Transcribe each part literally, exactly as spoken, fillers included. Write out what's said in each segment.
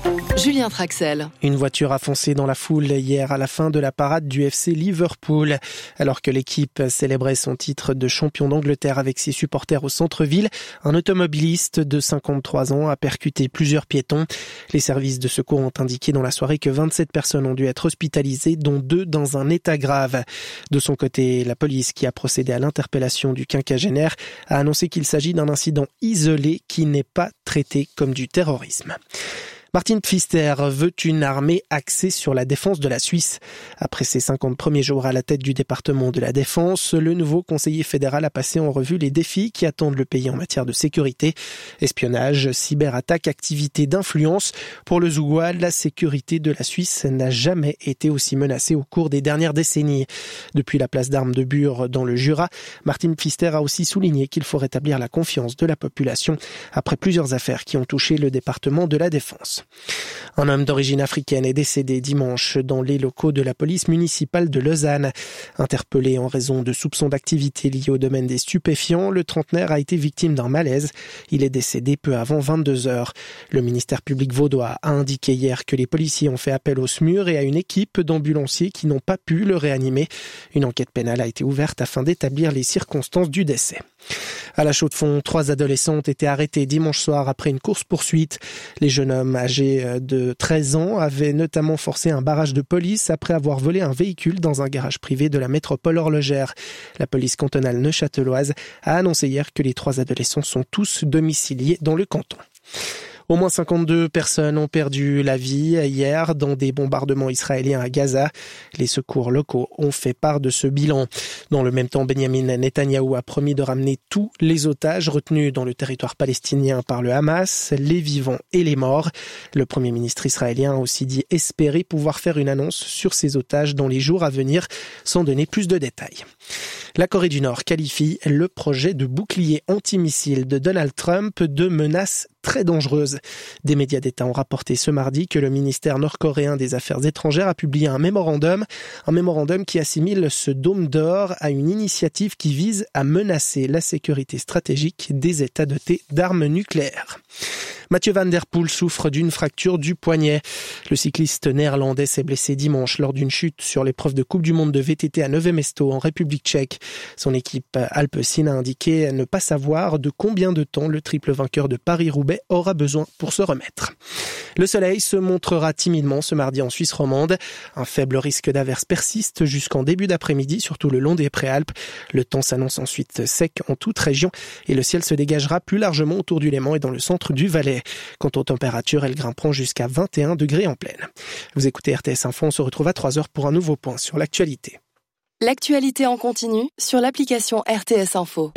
Julien Traxel. Une voiture a foncé dans la foule hier à la fin de la parade du F C Liverpool. Alors que l'équipe célébrait son titre de champion d'Angleterre avec ses supporters au centre-ville, un automobiliste de cinquante-trois ans a percuté plusieurs piétons. Les services de secours ont indiqué dans la soirée que vingt-sept personnes ont dû être hospitalisées, dont deux dans un état grave. De son côté, la police, qui a procédé à l'interpellation du quinquagénaire, a annoncé qu'il s'agit d'un incident isolé qui n'est pas traité comme du terrorisme. Martin Pfister veut une armée axée sur la défense de la Suisse. Après ses cinquante premiers jours à la tête du département de la Défense, le nouveau conseiller fédéral a passé en revue les défis qui attendent le pays en matière de sécurité. Espionnage, cyberattaque, activités d'influence. Pour le Zougois, la sécurité de la Suisse n'a jamais été aussi menacée au cours des dernières décennies. Depuis la place d'armes de Bure dans le Jura, Martin Pfister a aussi souligné qu'il faut rétablir la confiance de la population après plusieurs affaires qui ont touché le département de la Défense. Un homme d'origine africaine est décédé dimanche dans les locaux de la police municipale de Lausanne. Interpellé en raison de soupçons d'activité liées au domaine des stupéfiants, le trentenaire a été victime d'un malaise. Il est décédé peu avant vingt-deux heures. Le ministère public vaudois a indiqué hier que les policiers ont fait appel au S M U R et à une équipe d'ambulanciers qui n'ont pas pu le réanimer. Une enquête pénale a été ouverte afin d'établir les circonstances du décès. À la Chaux-de-Fonds, trois adolescents ont été arrêtés dimanche soir après une course-poursuite. Les jeunes hommes âgés de treize ans avaient notamment forcé un barrage de police après avoir volé un véhicule dans un garage privé de la métropole horlogère. La police cantonale neuchâteloise a annoncé hier que les trois adolescents sont tous domiciliés dans le canton. Au moins cinquante-deux personnes ont perdu la vie hier dans des bombardements israéliens à Gaza. Les secours locaux ont fait part de ce bilan. Dans le même temps, Benjamin Netanyahou a promis de ramener tous les otages retenus dans le territoire palestinien par le Hamas, les vivants et les morts. Le Premier ministre israélien a aussi dit espérer pouvoir faire une annonce sur ces otages dans les jours à venir, sans donner plus de détails. La Corée du Nord qualifie le projet de bouclier antimissile de Donald Trump de menace très dangereuse. Des médias d'État ont rapporté ce mardi que le ministère nord-coréen des Affaires étrangères a publié un mémorandum, un mémorandum qui assimile ce dôme d'or à une initiative qui vise à menacer la sécurité stratégique des États dotés d'armes nucléaires. Mathieu Van Der Poel souffre d'une fracture du poignet. Le cycliste néerlandais s'est blessé dimanche lors d'une chute sur l'épreuve de Coupe du Monde de V T T à Nové Mesto en République tchèque. Son équipe Alpecin a indiqué ne pas savoir de combien de temps le triple vainqueur de Paris-Roubaix aura besoin pour se remettre. Le soleil se montrera timidement ce mardi en Suisse romande. Un faible risque d'averse persiste jusqu'en début d'après-midi, surtout le long des Préalpes. Le temps s'annonce ensuite sec en toute région et le ciel se dégagera plus largement autour du Léman et dans le centre du Valais. Quant aux températures, elles grimperont jusqu'à vingt et un degrés en plaine. Vous écoutez R T S Info, on se retrouve à trois heures pour un nouveau point sur l'actualité. L'actualité en continu sur l'application R T S Info.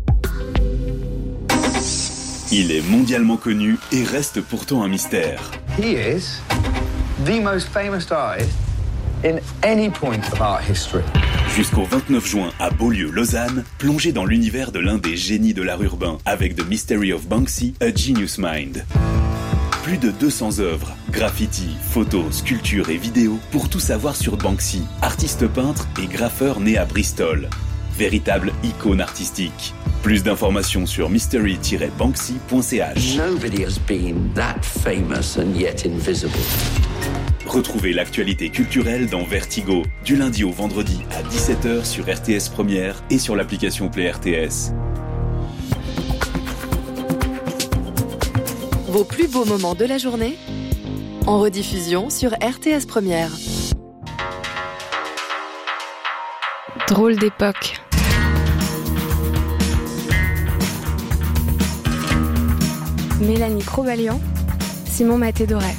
Il est mondialement connu et reste pourtant un mystère. He is the most famous artist in any point of art history. Jusqu'au vingt-neuf juin à Beaulieu, Lausanne, plongez dans l'univers de l'un des génies de l'art urbain avec The Mystery of Banksy, A Genius Mind. Plus de deux cents œuvres, graffitis, photos, sculptures et vidéos pour tout savoir sur Banksy, artiste peintre et graffeur né à Bristol. Véritable icône artistique. Plus d'informations sur mystery tiret banksy point c h. Nobody has been that famous and yet invisible. Retrouvez l'actualité culturelle dans Vertigo, du lundi au vendredi à dix-sept heures sur R T S Première et sur l'application Play R T S. Vos plus beaux moments de la journée en rediffusion sur R T S Première. Drôle d'époque. Mélanie Crobalian, Simon Maté-Doré.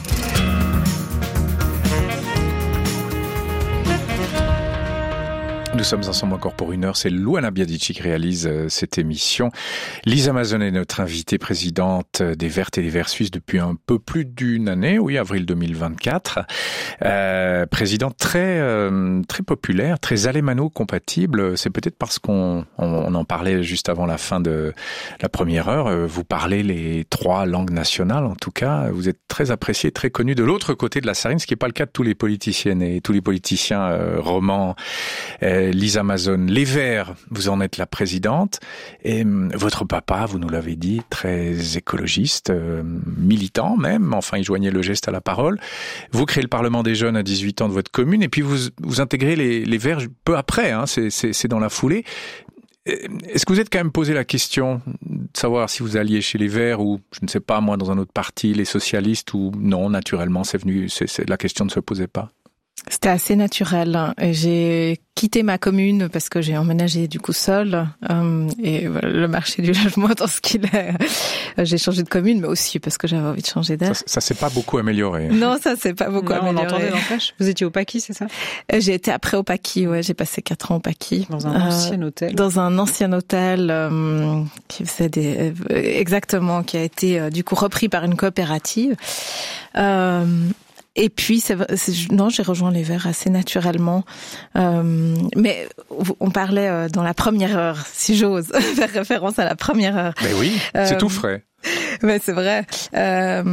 Nous sommes ensemble encore pour une heure. C'est Luana Biadici qui réalise euh, cette émission. Lisa Mazon est notre invitée présidente des Vertes et des Verts Suisses depuis un peu plus d'une année, oui, avril deux mille vingt-quatre. Euh, présidente très euh, très populaire, très alémano-compatible. C'est peut-être parce qu'on on, on en parlait juste avant la fin de la première heure. Vous parlez les trois langues nationales, en tout cas. Vous êtes très apprécié, très connu de l'autre côté de la Sarine, ce qui n'est pas le cas de tous les politiciennes et tous les politiciens euh, romans. Euh, euh, Lisa Mazone. Les Verts, vous en êtes la présidente. Et euh, votre papa, vous nous l'avez dit, très écologiste, euh, militant même. Enfin, il joignait le geste à la parole. Vous créez le Parlement des jeunes à dix-huit ans de votre commune. Et puis vous, vous intégrez les, les Verts peu après. Hein, c'est, c'est, c'est dans la foulée. Est-ce que vous êtes quand même posé la question de savoir si vous alliez chez les Verts ou, je ne sais pas, moi, dans un autre parti, les socialistes, ou non, naturellement, c'est venu, c'est, c'est, la question ne se posait pas? C'était assez naturel. J'ai quitté ma commune parce que j'ai emménagé du coup seule euh, et voilà, le marché du logement dans ce qu'il est. J'ai changé de commune, mais aussi parce que j'avais envie de changer d'air. Ça, ça s'est pas beaucoup amélioré. Non, ça s'est pas beaucoup non, amélioré. On entendait n'empêche. Vous étiez au Paquis, c'est ça? J'ai été après au Paquis, ouais. J'ai passé quatre ans au Paquis. Dans un euh, ancien hôtel. Dans un ancien hôtel euh, qui faisait des euh, exactement, qui a été euh, du coup repris par une coopérative. Euh, Et puis, c'est, c'est, non, j'ai rejoint les Verts assez naturellement. Euh, mais on parlait euh, dans la première heure, si j'ose faire référence à la première heure. Mais oui, c'est euh, tout frais. Mais c'est vrai. Euh,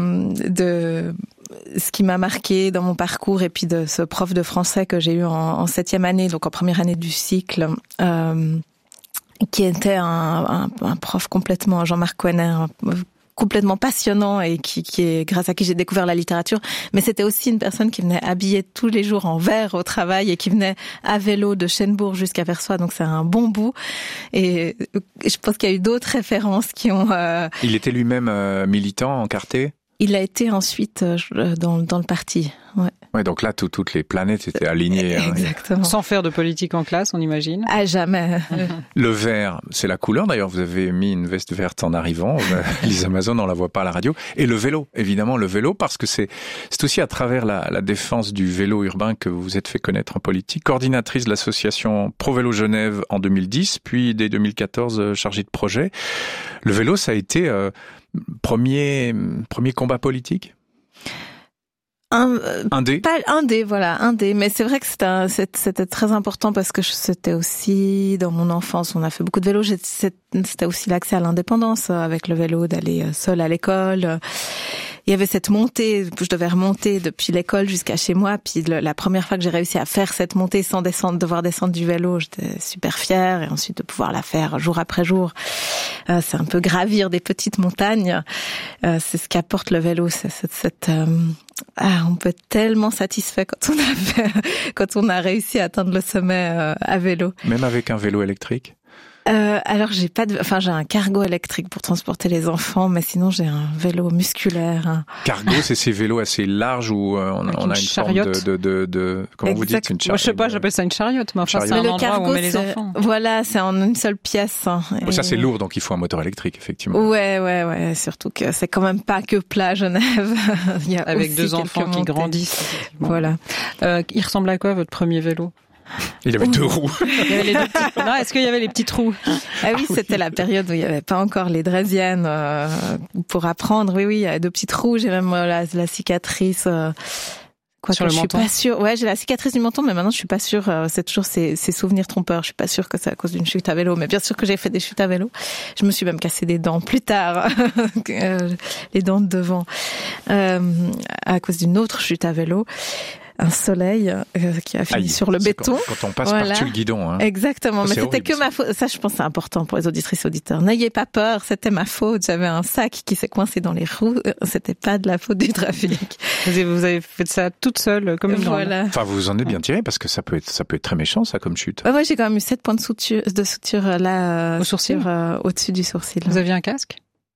de ce qui m'a marqué dans mon parcours et puis de ce prof de français que j'ai eu en, en septième année, donc en première année du cycle. Euh, qui était un, un, un prof complètement, Jean-Marc Coener, complètement passionnant et qui, qui est grâce à qui j'ai découvert la littérature. Mais c'était aussi une personne qui venait habillée tous les jours en vert au travail et qui venait à vélo de Chênebourg jusqu'à Versoix. Donc c'est un bon bout. Et je pense qu'il y a eu d'autres références qui ont... Euh... Il était lui-même euh, militant, encarté? Il a été ensuite euh, dans, dans le parti, ouais. Ouais, donc là, tout, toutes les planètes étaient alignées. Exactement. Hein. Sans faire de politique en classe, on imagine. À jamais. Le vert, c'est la couleur. D'ailleurs, vous avez mis une veste verte en arrivant. Lisa Mazone, on la voit pas à la radio. Et le vélo, évidemment, le vélo, parce que c'est, c'est aussi à travers la, la défense du vélo urbain que vous vous êtes fait connaître en politique. Coordinatrice de l'association Pro Vélo Genève en deux mille dix, puis dès deux mille quatorze, chargée de projet. Le vélo, ça a été euh, premier, premier combat politique? Un, un dé pas un dé, voilà, un dé. Mais c'est vrai que c'était, un, c'était très important parce que c'était aussi dans mon enfance, on a fait beaucoup de vélo. C'était aussi l'accès à l'indépendance avec le vélo, d'aller seul à l'école. Il y avait cette montée, je devais remonter depuis l'école jusqu'à chez moi. Puis le, la première fois que j'ai réussi à faire cette montée sans descendre, devoir descendre du vélo, j'étais super fière. Et ensuite de pouvoir la faire jour après jour, euh, c'est un peu gravir des petites montagnes. Euh, c'est ce qu'apporte le vélo, c'est cette, cette euh, ah, on peut être tellement satisfait quand on a fait, quand on a réussi à atteindre le sommet euh, à vélo. Même avec un vélo électrique? Euh, alors j'ai pas de, enfin j'ai un cargo électrique pour transporter les enfants, mais sinon j'ai un vélo musculaire. Hein. Cargo, c'est ces vélos assez larges où euh, on, on a une chariote. forme de, de, de, de comment exact. vous dites, une chariote. Moi, je sais pas, j'appelle ça une chariote, mais enfin c'est un le endroit cargo, où on met les c'est, enfants. Voilà, c'est en une seule pièce. Hein, et... Ça c'est lourd, donc il faut un moteur électrique effectivement. Ouais, ouais, ouais. Surtout que c'est quand même pas que plat Genève. Il y a avec deux enfants montées. Qui grandissent. Voilà. Euh, il ressemble à quoi votre premier vélo? Il avait Ouh. deux roues. Il y avait les deux petits... Non, est-ce qu'il y avait les petits trous? Ah oui, c'était la période où il n'y avait pas encore les draisiennes euh, pour apprendre. Oui, oui, il y avait deux petits trous. J'ai même euh, la, la cicatrice. Euh, quoi Sur que le je menton. suis pas sûre. Ouais, j'ai la cicatrice du menton, mais maintenant je suis pas sûre. Euh, c'est toujours ces, ces souvenirs trompeurs. Je suis pas sûre que c'est à cause d'une chute à vélo, mais bien sûr que j'ai fait des chutes à vélo. Je me suis même cassé des dents plus tard, les dents de devant, euh, à cause d'une autre chute à vélo. Un soleil euh, qui a fini Aïe, sur le béton. Quand, quand on passe voilà. par-dessus le guidon. Hein. Exactement, ça, mais c'était horrible, que ça. ma faute. Ça, je pense, c'est important pour les auditrices et auditeurs. N'ayez pas peur, c'était ma faute. J'avais un sac qui s'est coincé dans les roues. C'était pas de la faute du trafic. Vous avez, vous avez fait ça toute seule, comme une voilà. grande. Enfin, vous vous en êtes bien tiré parce que ça peut être, ça peut être très méchant, ça, comme chute. Ouais, ouais, j'ai quand même eu sept points de suture, de suture là, au sourcil, sur, euh, au-dessus du sourcil. Vous aviez un casque?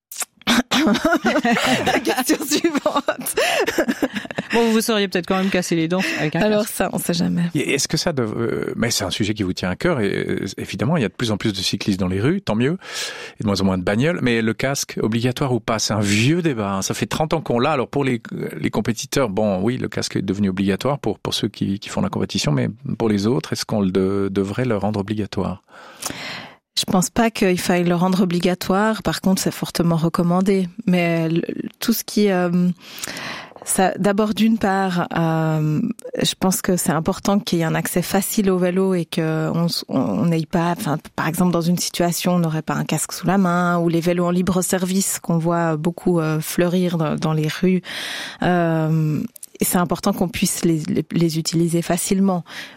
La question suivante. Bon, vous seriez peut-être quand même cassé les dents avec un Alors casque. ça, on sait jamais. Et est-ce que ça, dev... mais c'est un sujet qui vous tient à cœur et évidemment, il y a de plus en plus de cyclistes dans les rues, tant mieux, et de moins en moins de bagnoles. Mais le casque, obligatoire ou pas, c'est un vieux débat. Hein. Ça fait trente ans qu'on l'a. Alors pour les les compétiteurs, bon, oui, le casque est devenu obligatoire pour pour ceux qui qui font la compétition, mais pour les autres, est-ce qu'on le de, devrait le rendre obligatoire? Je pense pas qu'il faille le rendre obligatoire. Par contre, c'est fortement recommandé. Mais le, tout ce qui, euh, ça, d'abord d'une part, euh, je pense que c'est important qu'il y ait un accès facile au vélo et que on on n'aille pas, enfin, par exemple, dans une situation, on n'aurait pas un casque sous la main ou les vélos en libre service qu'on voit beaucoup euh, fleurir dans, dans les rues. Euh, Et c'est important qu'on puisse les, les, les utiliser facilement.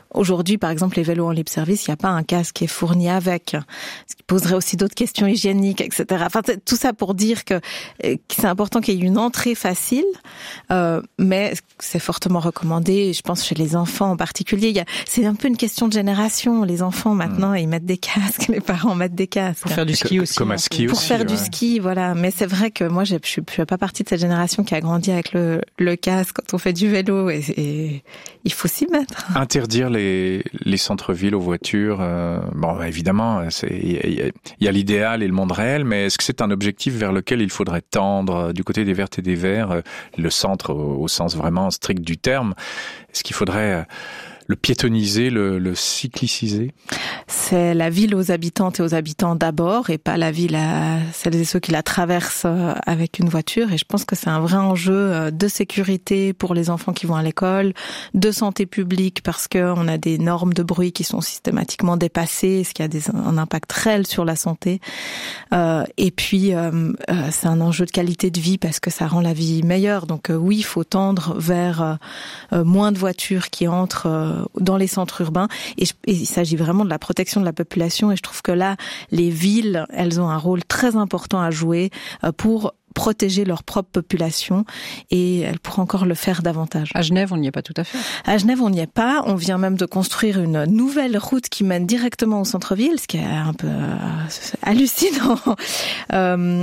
Aujourd'hui, par exemple, les vélos en libre service, il n'y a pas un casque qui est fourni avec, ce qui poserait aussi d'autres questions hygiéniques, et cetera. Enfin, tout ça pour dire que, que c'est important qu'il y ait une entrée facile, euh, mais c'est fortement recommandé. Je pense chez les enfants en particulier, il y a, c'est un peu une question de génération. Les enfants maintenant, mmh. ils mettent des casques, les parents mettent des casques pour faire du ski aussi. Comme à ski pour aussi. Pour faire ouais. du ski, voilà. Mais c'est vrai que moi, je ne suis pas partie de cette génération qui a grandi avec le, le casque quand on fait du vélo, et, et il faut s'y mettre. Interdire les, les centres-villes aux voitures, euh, bon, bah, évidemment, il y, y a l'idéal et le monde réel, mais est-ce que c'est un objectif vers lequel il faudrait tendre du côté des Vertes et des Verts, le centre au, au sens vraiment strict du terme? Est-ce qu'il faudrait le piétoniser, le, le cycliciser? C'est la ville aux habitantes et aux habitants d'abord, et pas la ville à celles et ceux qui la traversent avec une voiture. Et je pense que c'est un vrai enjeu de sécurité pour les enfants qui vont à l'école, de santé publique parce que on a des normes de bruit qui sont systématiquement dépassées, ce qui a des, un impact réel sur la santé. Euh, et puis euh, c'est un enjeu de qualité de vie parce que ça rend la vie meilleure. Donc euh, oui, il faut tendre vers euh, moins de voitures qui entrent euh, dans les centres urbains, et, je, et il s'agit vraiment de la protection de la population, et je trouve que là, les villes, elles ont un rôle très important à jouer pour protéger leur propre population, et elles pourraient encore le faire davantage. À Genève, on n'y est pas tout à fait. À Genève, on n'y est pas. On vient même de construire une nouvelle route qui mène directement au centre-ville, ce qui est un peu euh, hallucinant. Euh,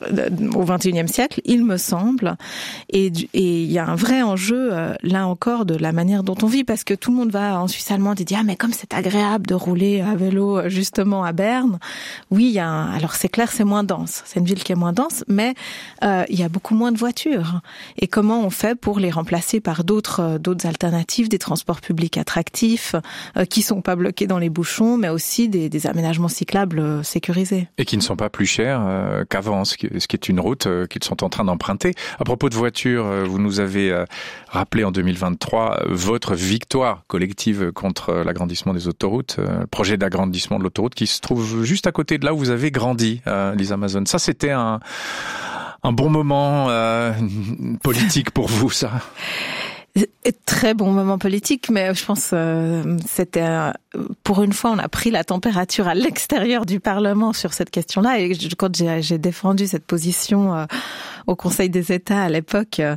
au vingt et unième siècle, il me semble, et il y a un vrai enjeu euh, là encore de la manière dont on vit, parce que tout le monde va en Suisse allemande et dit ah mais comme c'est agréable de rouler à vélo justement à Berne. Oui, il y a un, alors c'est clair, c'est moins dense, c'est une ville qui est moins dense, mais euh, il y a beaucoup moins de voitures. Et comment on fait pour les remplacer par d'autres euh, d'autres alternatives, des transports publics attractifs euh, qui sont pas bloqués dans les bouchons, mais aussi des, des aménagements cyclables euh, sécurisés et qui ne sont pas plus chers euh, qu'avant, ce qui ce qui est une route qu'ils sont en train d'emprunter. À propos de voitures, vous nous avez rappelé en deux mille vingt-trois votre victoire collective contre l'agrandissement des autoroutes, le projet d'agrandissement de l'autoroute qui se trouve juste à côté de là où vous avez grandi, Lisa Mason. Ça, c'était un, un bon moment euh, politique pour vous, ça? Très bon moment politique, mais je pense euh, c'était euh, pour une fois on a pris la température à l'extérieur du Parlement sur cette question-là, et quand j'ai, j'ai défendu cette position euh, au Conseil des États à l'époque, euh,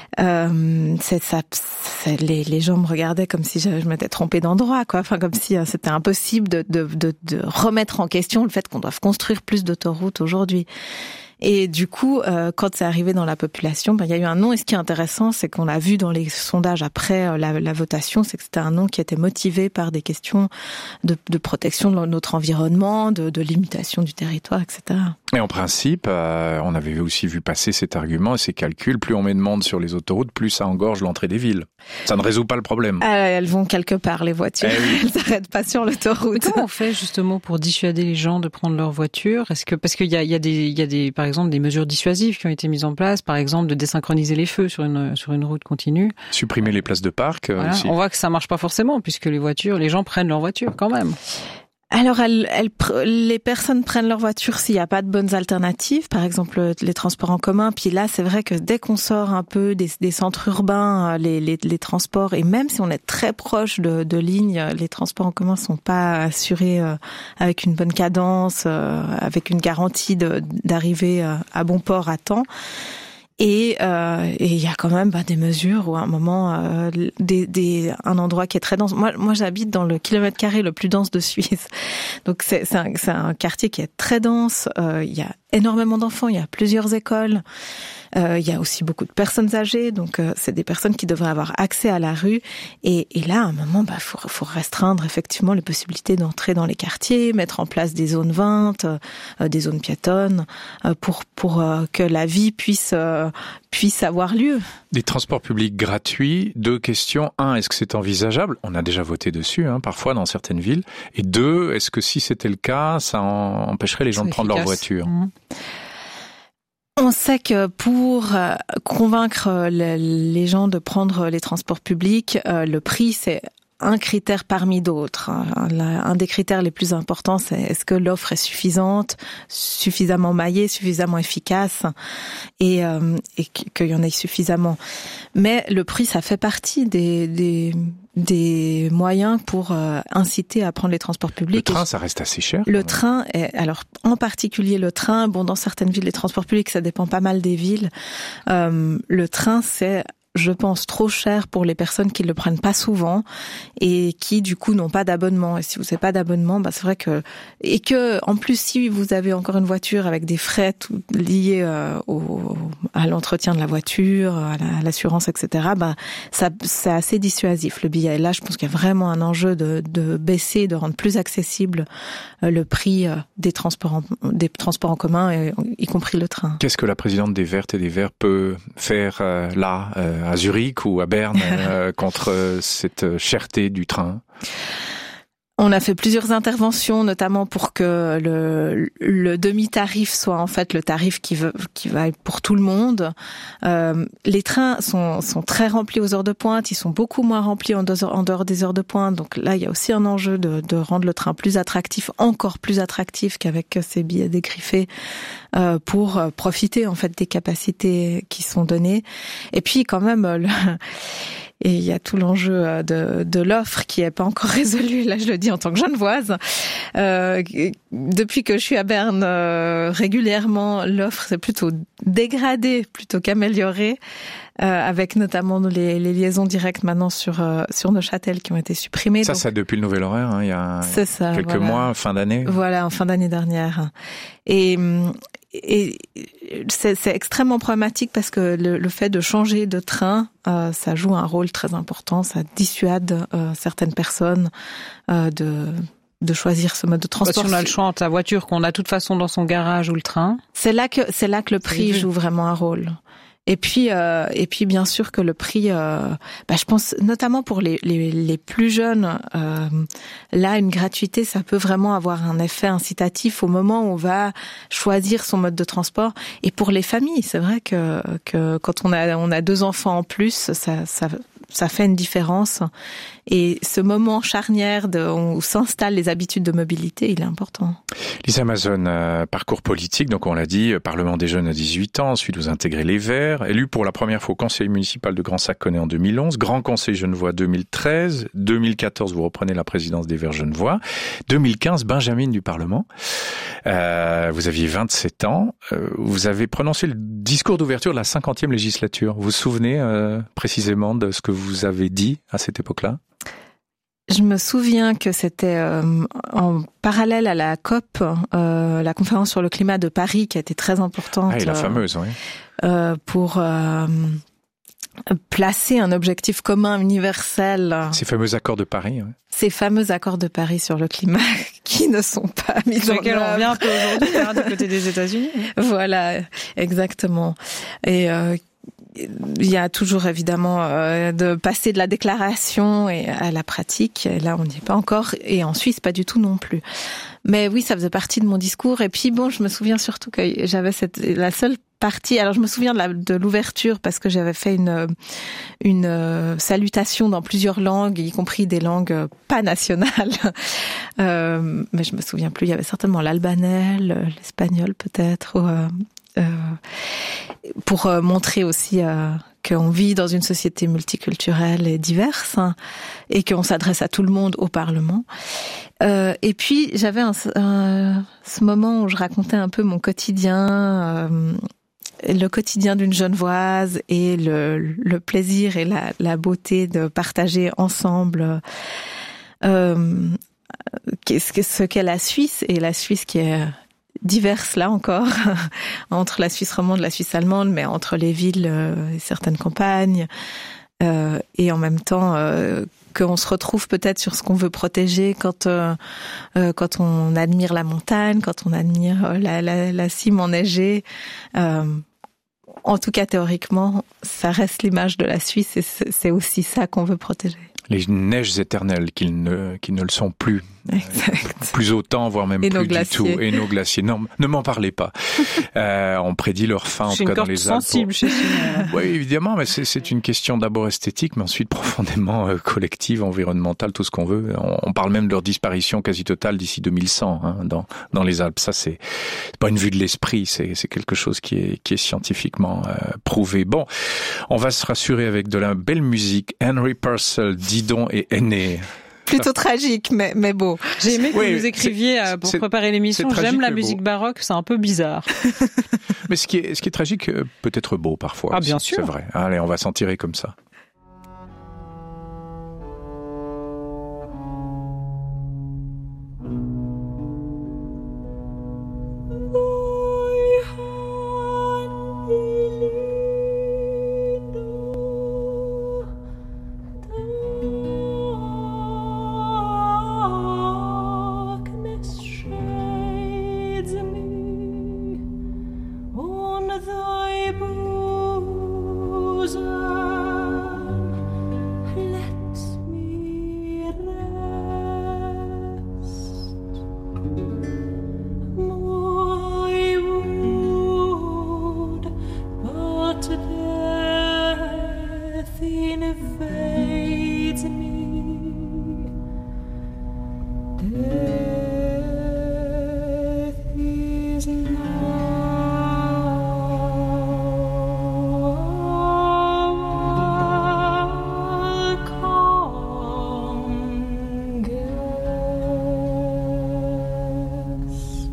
euh, c'est ça, c'est, les, les gens me regardaient comme si je, je m'étais trompée d'endroit, quoi. Enfin comme si euh, c'était impossible de, de, de, de remettre en question le fait qu'on doive construire plus d'autoroutes aujourd'hui. Et du coup, euh, quand c'est arrivé dans la population, ben, il y a eu un nom. Et ce qui est intéressant, c'est qu'on a vu dans les sondages après la, la votation, c'est que c'était un nom qui était motivé par des questions de, de protection de notre environnement, de, de limitation du territoire, et cetera. Et en principe, euh, on avait aussi vu passer cet argument et ces calculs. Plus on met de monde sur les autoroutes, plus ça engorge l'entrée des villes. Ça ne résout pas le problème. Euh, elles vont quelque part, les voitures. Eh oui. Elles s'arrêtent pas sur l'autoroute. Mais comment on fait justement pour dissuader les gens de prendre leur voiture? Est-ce que parce qu'il y a, il y a des, il y a des, par exemple, des mesures dissuasives qui ont été mises en place, par exemple de désynchroniser les feux sur une sur une route continue. Supprimer les places de parc. Voilà. Aussi. On voit que ça marche pas forcément puisque les voitures, les gens prennent leur voiture quand même. Alors, elles, elles, les personnes prennent leur voiture s'il n'y a pas de bonnes alternatives, par exemple les transports en commun. Puis là, c'est vrai que dès qu'on sort un peu des, des centres urbains, les, les, les transports, et même si on est très proche de, de lignes, les transports en commun sont pas assurés euh, avec une bonne cadence, euh, avec une garantie de, d'arriver euh, à bon port à temps. Et euh, et il y a quand même bah, des mesures où à un moment euh, des, des un endroit qui est très dense. Moi moi j'habite dans le kilomètre carré le plus dense de Suisse, donc c'est c'est un, c'est un quartier qui est très dense. Euh, il y a énormément d'enfants, il y a plusieurs écoles. Euh, il y a aussi beaucoup de personnes âgées, donc euh, c'est des personnes qui devraient avoir accès à la rue. Et, et là, à un moment, bah, faut, faut restreindre effectivement les possibilités d'entrer dans les quartiers, mettre en place des zones vingt, euh, des zones piétonnes, euh, pour pour euh, que la vie puisse euh, puisse avoir lieu. Des transports publics gratuits. Deux questions. Un, est-ce que c'est envisageable? On a déjà voté dessus, hein, parfois dans certaines villes. Et deux, est-ce que si c'était le cas, ça en empêcherait les gens c'est de prendre efficace. Leur voiture? Mmh. On sait que pour convaincre les gens de prendre les transports publics, le prix c'est un critère parmi d'autres. Un des critères les plus importants, c'est est-ce que l'offre est suffisante, suffisamment maillée, suffisamment efficace, et, euh, et qu'il y en ait suffisamment. Mais le prix, ça fait partie des, des, des moyens pour euh, inciter à prendre les transports publics. Le train, ça reste assez cher. Le train, est, alors en particulier le train, bon, dans certaines villes, les transports publics, ça dépend pas mal des villes. Euh, le train, c'est, je pense, trop cher pour les personnes qui le prennent pas souvent et qui du coup n'ont pas d'abonnement. Et si vous n'avez pas d'abonnement, bah c'est vrai que et que en plus si vous avez encore une voiture avec des frais tout, liés euh, au à l'entretien de la voiture, à, la, à l'assurance, et cetera. Bah ça c'est assez dissuasif le billet. Et là, je pense qu'il y a vraiment un enjeu de, de baisser, de rendre plus accessible euh, le prix euh, des transports en, des transports en commun, et, y compris le train. Qu'est-ce que la présidente des Vertes et des Verts peut faire euh, là? Euh, à Zurich ou à Berne euh, contre cette cherté du train? On a fait plusieurs interventions, notamment pour que le, le demi-tarif soit en fait le tarif qui, veut, qui va pour tout le monde. Euh, les trains sont, sont très remplis aux heures de pointe, ils sont beaucoup moins remplis en dehors, en dehors des heures de pointe. Donc là, il y a aussi un enjeu de, de rendre le train plus attractif, encore plus attractif qu'avec ces billets dégriffés, euh, pour profiter en fait des capacités qui sont données. Et puis quand même... Le, Et il y a tout l'enjeu de, de l'offre qui est pas encore résolu. Là, je le dis en tant que genevoise. Euh, depuis que je suis à Berne, euh, régulièrement, l'offre s'est plutôt dégradée plutôt qu'améliorée, euh, avec notamment les, les liaisons directes maintenant sur euh, sur Neuchâtel qui ont été supprimées. Ça, donc, c'est depuis le nouvel horaire, hein, il y a ça, quelques voilà. mois, fin d'année. Voilà, en fin d'année dernière. Et Et c'est, c'est extrêmement problématique parce que le, le fait de changer de train, euh, ça joue un rôle très important. Ça dissuade euh, certaines personnes euh, de de choisir ce mode de transport. Si on a le choix entre la voiture qu'on a de toute façon dans son garage ou le train. C'est là que c'est là que le prix joue vraiment un rôle. Et puis, euh, et puis bien sûr que le prix, euh, bah, je pense notamment pour les, les, les plus jeunes, euh, là une gratuité, ça peut vraiment avoir un effet incitatif au moment où on va choisir son mode de transport. Et pour les familles, c'est vrai que, que quand on a, on a deux enfants en plus, ça, ça, ça fait une différence. Et ce moment charnière de, où s'installent les habitudes de mobilité, il est important. Lisa Amazon, euh, parcours politique, donc on l'a dit, Parlement des jeunes à dix-huit ans, ensuite vous intégrez les Verts, élu pour la première fois au conseil municipal de Grand-Saconnex en deux mille onze, Grand Conseil Genevois deux mille treize, deux mille quatorze vous reprenez la présidence des Verts Genevois, deux mille quinze Benjamin du Parlement, euh, vous aviez vingt-sept ans, euh, vous avez prononcé le discours d'ouverture de la cinquantième législature. Vous vous souvenez euh, précisément de ce que vous avez dit à cette époque-là? Je me souviens que c'était euh, en parallèle à la COP, euh, la conférence sur le climat de Paris, qui a été très importante. Ah, et la fameuse, oui. Euh, pour euh, placer un objectif commun universel. Ces fameux accords de Paris. Oui. Ces fameux accords de Paris sur le climat qui ne sont pas mis sur en lesquels œuvre. on revient un peu aujourd'hui hein, du côté des États-Unis. Voilà, exactement. Et euh, il y a toujours évidemment euh, de passer de la déclaration et à la pratique. Et là, on n'y est pas encore. Et en Suisse, pas du tout non plus. Mais oui, ça faisait partie de mon discours. Et puis bon, je me souviens surtout que j'avais cette la seule partie. Alors, je me souviens de, la, de l'ouverture parce que j'avais fait une une euh, salutation dans plusieurs langues, y compris des langues pas nationales. Euh, mais je me souviens plus. Il y avait certainement l'albanais, l'espagnol peut-être. Ou, euh, Euh, pour euh, montrer aussi euh, qu'on vit dans une société multiculturelle et diverse hein, et qu'on s'adresse à tout le monde au Parlement. Euh, et puis j'avais un, un, ce moment où je racontais un peu mon quotidien, euh, le quotidien d'une Genevoise et le, le plaisir et la, la beauté de partager ensemble euh, ce qu'est la Suisse et la Suisse qui est diverses là encore, entre la Suisse romande, la Suisse allemande, mais entre les villes euh, et certaines campagnes, euh, et en même temps euh, qu'on se retrouve peut-être sur ce qu'on veut protéger quand euh, euh, quand on admire la montagne, quand on admire la, la, la cime enneigée. Euh, en tout cas, théoriquement, ça reste l'image de la Suisse et c'est aussi ça qu'on veut protéger. Les neiges éternelles qui ne, qui ne le sont plus. Exact. Plus autant, voire même Et plus nos du glaciers. tout. Et nos glaciers. Non, ne m'en parlez pas. euh, on prédit leur fin, en C'est tout cas une dans corde les Alpes. sensible chez Simon. Oui, évidemment, mais c'est, c'est une question d'abord esthétique, mais ensuite profondément euh, collective, environnementale, tout ce qu'on veut. On, on parle même de leur disparition quasi totale d'ici deux mille cent hein, dans, dans les Alpes. Ça, c'est, c'est pas une vue de l'esprit, c'est, c'est quelque chose qui est, qui est scientifiquement euh, prouvé. Bon, on va se rassurer avec de la belle musique. Henry Purcell, Didon et Aîné. Plutôt tragique, mais, mais beau. J'ai aimé que Oui, vous écriviez c'est- euh, pour c'est- préparer l'émission. c'est tragique, J'aime la mais musique beau. baroque, c'est un peu bizarre. Mais ce qui est, ce qui est tragique, euh, peut être beau parfois. Ah, aussi, bien sûr. C'est vrai. Allez, on va s'en tirer comme ça. Darkness shades me on thy bosom. Let me rest. My wound, but death invades me. Death is now come guest.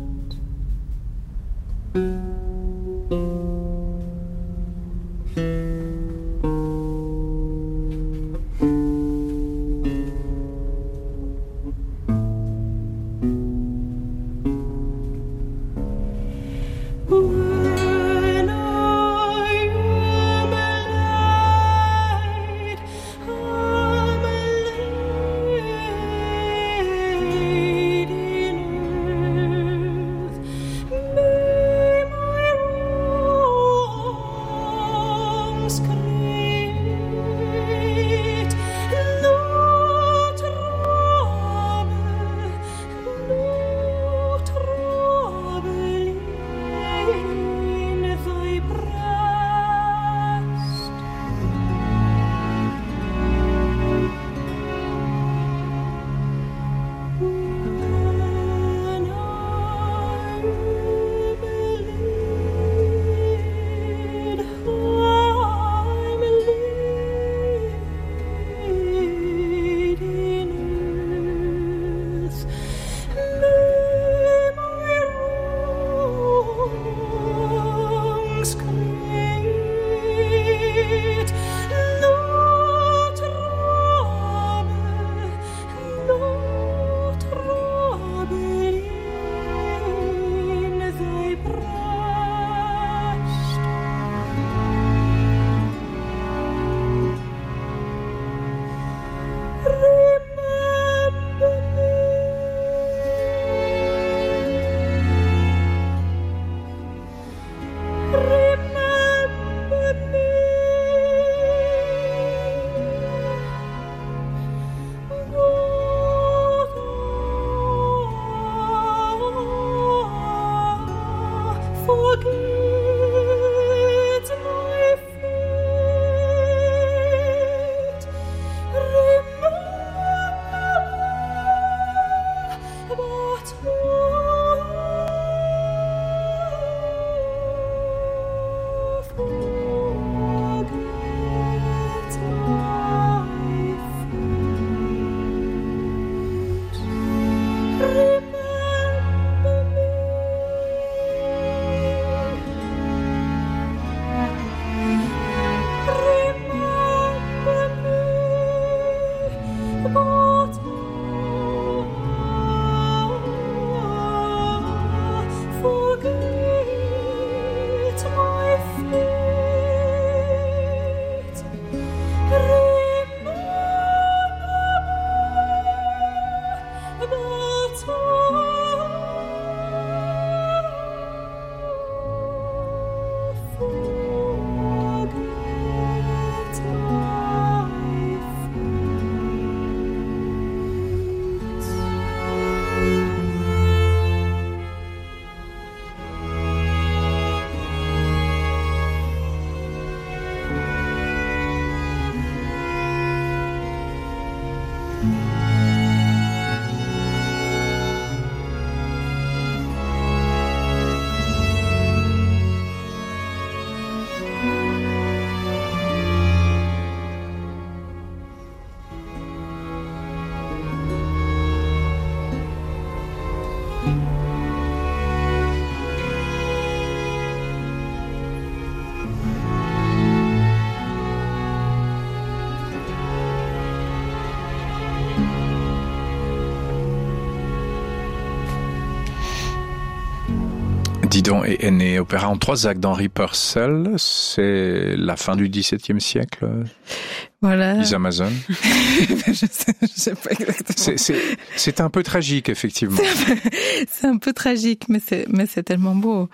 Didon et Aîné, opéra en trois actes d'Henri Purcell. C'est la fin du dix-septième siècle. Voilà. Lisa Mason. je, sais, je sais pas exactement. C'est, c'est, c'est un peu tragique, effectivement. C'est un peu, c'est un peu tragique, mais c'est, mais c'est tellement beau.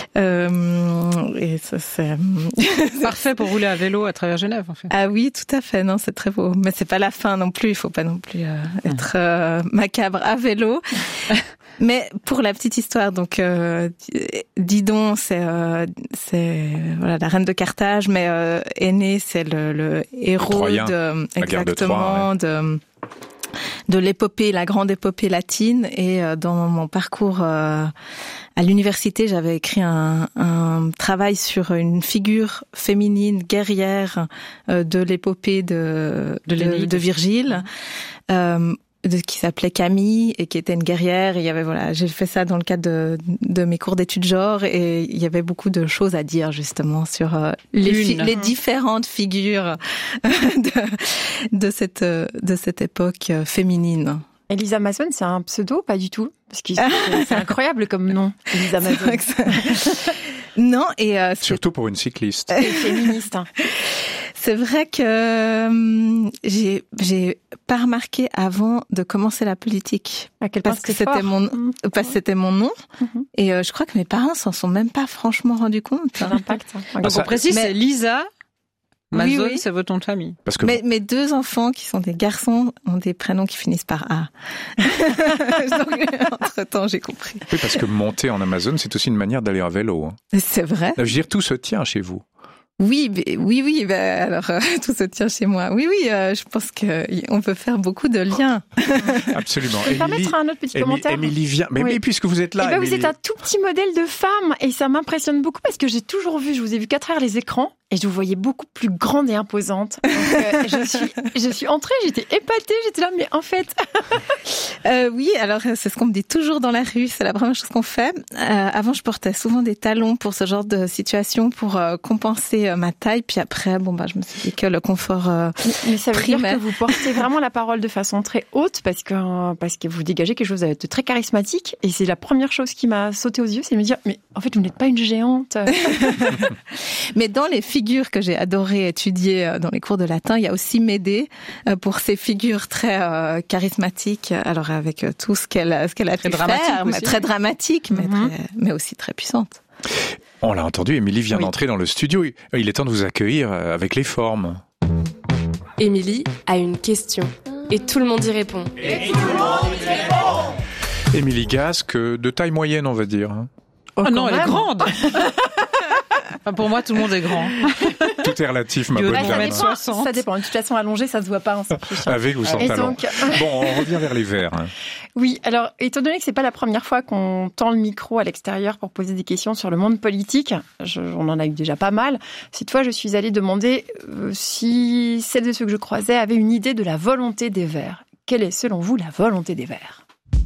Euh, et ça, c'est parfait pour rouler à vélo à travers Genève, en fait. Ah oui, tout à fait. Non, c'est très beau. Mais c'est pas la fin non plus. Il faut pas non plus euh, être euh, macabre à vélo. Mais pour la petite histoire, donc euh, Didon, c'est euh, c'est voilà la reine de Carthage, mais euh, Aîné, c'est le, le héros Troyen, de la guerre de exactement Troie, ouais. de de l'épopée, la grande épopée latine. Et euh, dans mon parcours euh, à l'université, j'avais écrit un, un travail sur une figure féminine guerrière euh, de l'épopée de de, de, de Virgile. Euh, de, qui s'appelait Camille et qui était une guerrière. Et il y avait, voilà, j'ai fait ça dans le cadre de, de mes cours d'études genre et il y avait beaucoup de choses à dire justement sur euh, les, fi- les différentes figures de, de cette, de cette époque féminine. Elisa Mason, c'est un pseudo, pas du tout, parce que c'est, c'est incroyable comme nom, Elisa Mason. Non, et euh, surtout pour une cycliste. Et féministe. C'est vrai que euh, j'ai j'ai pas remarqué avant de commencer la politique à quel point parce que c'était c'était fort. mon mmh. parce que c'était mon nom mmh. et euh, je crois que mes parents s'en sont même pas franchement rendus compte. L'impact. Donc ah, on précise, mais... c'est Lisa Mason, oui, oui. c'est votre nom de famille. Parce que mes, mes deux enfants qui sont des garçons ont des prénoms qui finissent par A. Donc, entre-temps, j'ai compris. Oui, parce que monter en Amazon, c'est aussi une manière d'aller à vélo. Hein. C'est vrai. Je veux dire, tout se tient chez vous. Oui, mais, oui, oui. Ben alors euh, tout se tient chez moi. Oui, oui. Euh, je pense que on peut faire beaucoup de liens. Absolument. Je peux permettre un autre petit Émilie, commentaire. Émilie vient. Mais, oui. mais puisque vous êtes là, eh ben, Émilie... vous êtes un tout petit modèle de femme et ça m'impressionne beaucoup parce que j'ai toujours vu. Je vous ai vu qu'à travers les écrans et je vous voyais beaucoup plus grande et imposante. Donc, euh, je suis, je suis entrée, j'étais épatée, j'étais là, mais en fait. euh, oui, alors c'est ce qu'on me dit toujours dans la rue. C'est la première chose qu'on fait. Euh, avant, je portais souvent des talons pour ce genre de situation pour euh, compenser euh, ma taille. Puis après, bon bah, je me suis dit que le confort euh, mais, mais ça veut primaire. dire que vous portez vraiment la parole de façon très haute parce que euh, parce que vous dégagez quelque chose de très charismatique. Et c'est la première chose qui m'a sauté aux yeux, c'est de me dire, mais en fait, vous n'êtes pas une géante. Mais dans les figures que j'ai adoré étudier dans les cours de latin, il y a aussi Médée pour ces figures très euh, charismatiques. Alors avec tout ce qu'elle, ce qu'elle a très pu dramatique faire, aussi. Très dramatique, mais, mm-hmm. très, mais aussi très puissante. On l'a entendu, Émilie vient oui. d'entrer dans le studio. Il est temps de vous accueillir avec les formes. Émilie a une question et tout le monde y répond. Et tout le monde y répond. Émilie Gasque, de taille moyenne, on va dire. Oh, ah non, elle est grande. Enfin, pour moi, tout le monde est grand. Tout est relatif, ma bonne là, dame. ça, dépend, ça dépend. De toute façon, allongée, ça se voit pas. Avec ou sans Et talent. donc... Bon, on revient vers les verts. Oui, alors, étant donné que c'est pas la première fois qu'on tend le micro à l'extérieur pour poser des questions sur le monde politique, je, on en a eu déjà pas mal. Cette fois, je suis allée demander euh, si celles de ceux que je croisais avaient une idée de la volonté des Verts. Quelle est, selon vous, la volonté des Verts ?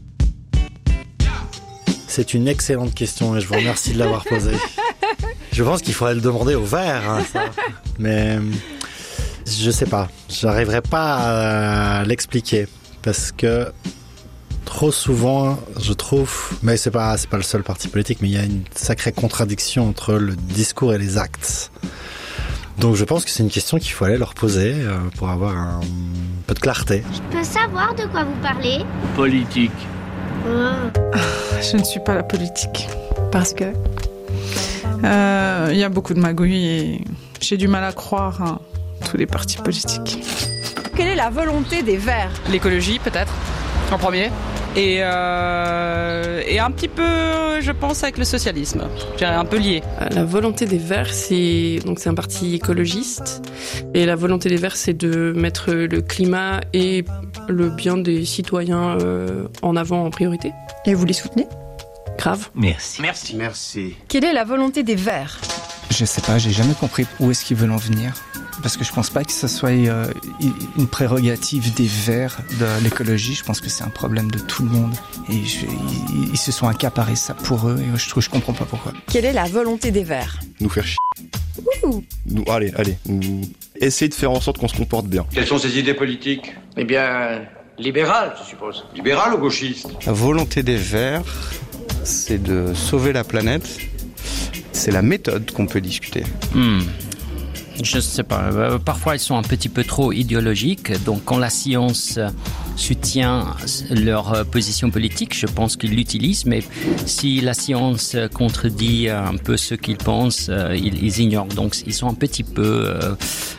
C'est une excellente question et je vous remercie de l'avoir posée. Je pense qu'il faudrait le demander aux Verts, hein, ça. Mais je sais pas, j'arriverai pas à l'expliquer parce que trop souvent, je trouve, mais c'est pas c'est pas le seul parti politique, mais il y a une sacrée contradiction entre le discours et les actes. Donc je pense que c'est une question qu'il faut aller leur poser euh, pour avoir un peu de clarté. Je peux savoir de quoi vous parlez ? Politique. Oh. Je ne suis pas la politique. Parce que il euh, y a beaucoup de magouilles et j'ai du mal à croire à tous les partis politiques. Quelle est la volonté des Verts ? L'écologie, peut-être, en premier. Et, euh, et un petit peu, je pense, avec le socialisme. Je dirais un peu lié. La volonté des Verts, c'est, donc c'est un parti écologiste. Et la volonté des Verts, c'est de mettre le climat et le bien des citoyens euh, en avant en priorité. Et vous les soutenez ? Grave. Merci. Merci. Merci. Quelle est la volonté des Verts ? Je sais pas, j'ai jamais compris où est-ce qu'ils veulent en venir. Parce que je pense pas que ce soit euh, une prérogative des Verts de l'écologie. Je pense que c'est un problème de tout le monde. Et je, ils, ils se sont accaparés ça pour eux et je trouve je comprends pas pourquoi. Quelle est la volonté des Verts ? Nous faire chier. Ouh. Nous, allez, allez. Nous essayer de faire en sorte qu'on se comporte bien. Quelles sont ces idées politiques ? Eh bien, libéral, je suppose. Libéral ou gauchiste ? La volonté des Verts, c'est de sauver la planète. C'est la méthode qu'on peut discuter. Hmm. Je ne sais pas. Euh, parfois, ils sont un petit peu trop idéologiques. Donc, quand la science soutient leur position politique, je pense qu'ils l'utilisent. Mais si la science contredit un peu ce qu'ils pensent, euh, ils, ils ignorent. Donc, ils sont un petit peu euh,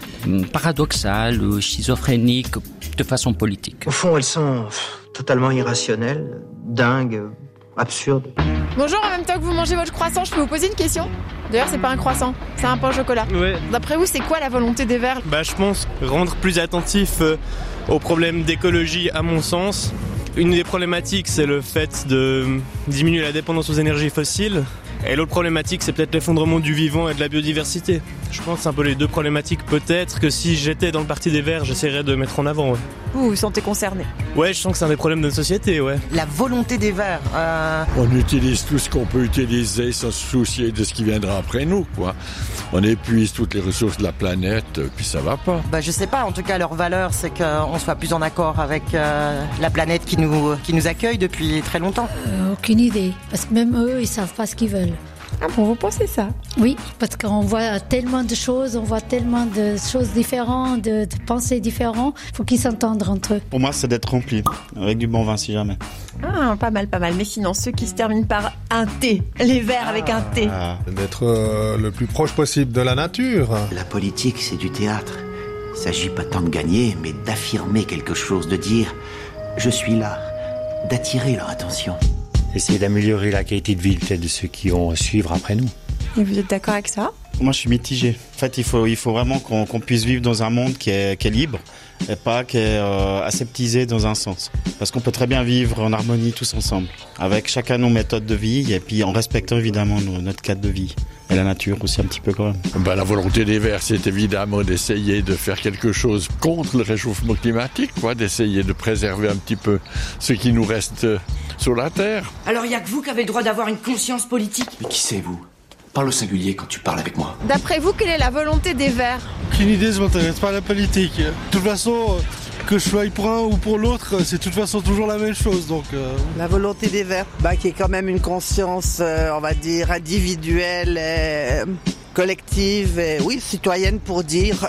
paradoxales ou schizophréniques de façon politique. Au fond, elles sont totalement irrationnelles, dingues, absurdes. Bonjour, en même temps que vous mangez votre croissant, je peux vous poser une question ? D'ailleurs, c'est pas un croissant, c'est un pain au chocolat. Ouais. D'après vous, c'est quoi la volonté des Verts ? Bah, je pense rendre plus attentif euh, aux problèmes d'écologie, à mon sens. Une des problématiques, c'est le fait de diminuer la dépendance aux énergies fossiles. Et l'autre problématique, c'est peut-être l'effondrement du vivant et de la biodiversité. Je pense que c'est un peu les deux problématiques, peut-être, que si j'étais dans le parti des Verts, j'essaierais de mettre en avant. Ouais. Vous vous sentez concerné ? Ouais, je sens que c'est un des problèmes de notre société, ouais. La volonté des Verts. Euh... On utilise tout ce qu'on peut utiliser sans se soucier de ce qui viendra après nous, quoi. On épuise toutes les ressources de la planète, puis ça va pas. Bah, je sais pas, en tout cas, leur valeur, c'est qu'on soit plus en accord avec euh, la planète qui nous, qui nous accueille depuis très longtemps. Euh, aucune idée, parce que même eux, ils savent pas ce qu'ils veulent. Ah bon, vous pensez ça ? Oui, parce qu'on voit tellement de choses, on voit tellement de choses différentes, de, de pensées différentes. Il faut qu'ils s'entendent entre eux. Pour moi, c'est d'être rempli, avec du bon vin si jamais. Ah, pas mal, pas mal. Mais sinon, ceux qui se terminent par un T, les Verts ah, avec un T. Ah. D'être euh, le plus proche possible de la nature. La politique, c'est du théâtre. Il ne s'agit pas tant de gagner, mais d'affirmer quelque chose, de dire « je suis là », d'attirer leur attention. Essayer d'améliorer la qualité de vie de ceux qui vont suivre après nous. Et vous êtes d'accord avec ça ? Moi, je suis mitigé. En fait, il faut, il faut vraiment qu'on, qu'on puisse vivre dans un monde qui est, qui est libre et pas qui est euh, aseptisé dans un sens. Parce qu'on peut très bien vivre en harmonie tous ensemble, avec chacun nos méthodes de vie et puis en respectant évidemment nos, notre cadre de vie. Et la nature aussi un petit peu quand même. Ben, la volonté des Verts, c'est évidemment d'essayer de faire quelque chose contre le réchauffement climatique, quoi, d'essayer de préserver un petit peu ce qui nous reste sur la Terre. Alors il n'y a que vous qui avez le droit d'avoir une conscience politique. Mais qui c'est vous ? Parle au singulier quand tu parles avec moi. D'après vous, quelle est la volonté des Verts ? Aucune idée, je m'intéresse pas à la politique. De toute façon, que je sois pour un ou pour l'autre, c'est de toute façon toujours la même chose. Donc, euh... La volonté des Verts, bah, qui est quand même une conscience, euh, on va dire, individuelle, et collective, et oui, citoyenne pour dire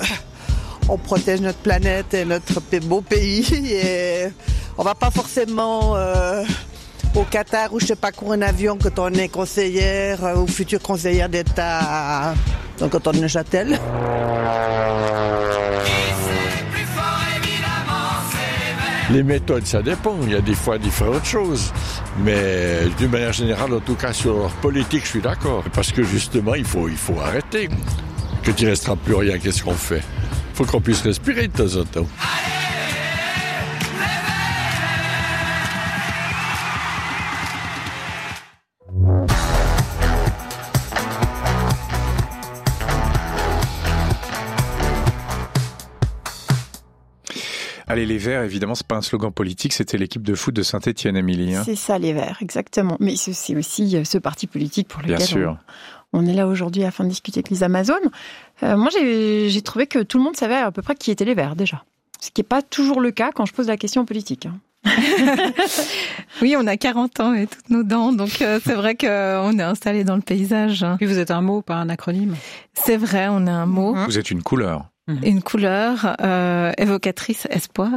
on protège notre planète et notre beau pays. Et on va pas forcément euh, au Qatar ou je sais pas quoi un avion quand on est conseillère euh, ou future conseillère d'État dans le canton de Neuchâtel. Les méthodes, ça dépend. Il y a des fois différentes choses. Mais d'une manière générale, en tout cas, sur leur politique, je suis d'accord. Parce que justement, il faut, il faut arrêter. Quand il ne restera plus rien, qu'est-ce qu'on fait ? Il faut qu'on puisse respirer de temps en temps. Allez, les Verts, évidemment, c'est pas un slogan politique, c'était l'équipe de foot de Saint-Étienne, Émilie. Hein. C'est ça, les Verts, exactement. Mais c'est aussi ce parti politique pour lequel Bien sûr. On, on est là aujourd'hui afin de discuter avec les Amazones. Euh, moi, j'ai, j'ai trouvé que tout le monde savait à peu près qui étaient les Verts, déjà. Ce qui n'est pas toujours le cas quand je pose la question politique. Oui, on a quarante ans et toutes nos dents, donc euh, c'est vrai qu'on est installé dans le paysage. Puis vous êtes un mot, pas un acronyme. C'est vrai, on est un mot. Vous êtes une couleur. Une couleur euh, évocatrice espoir.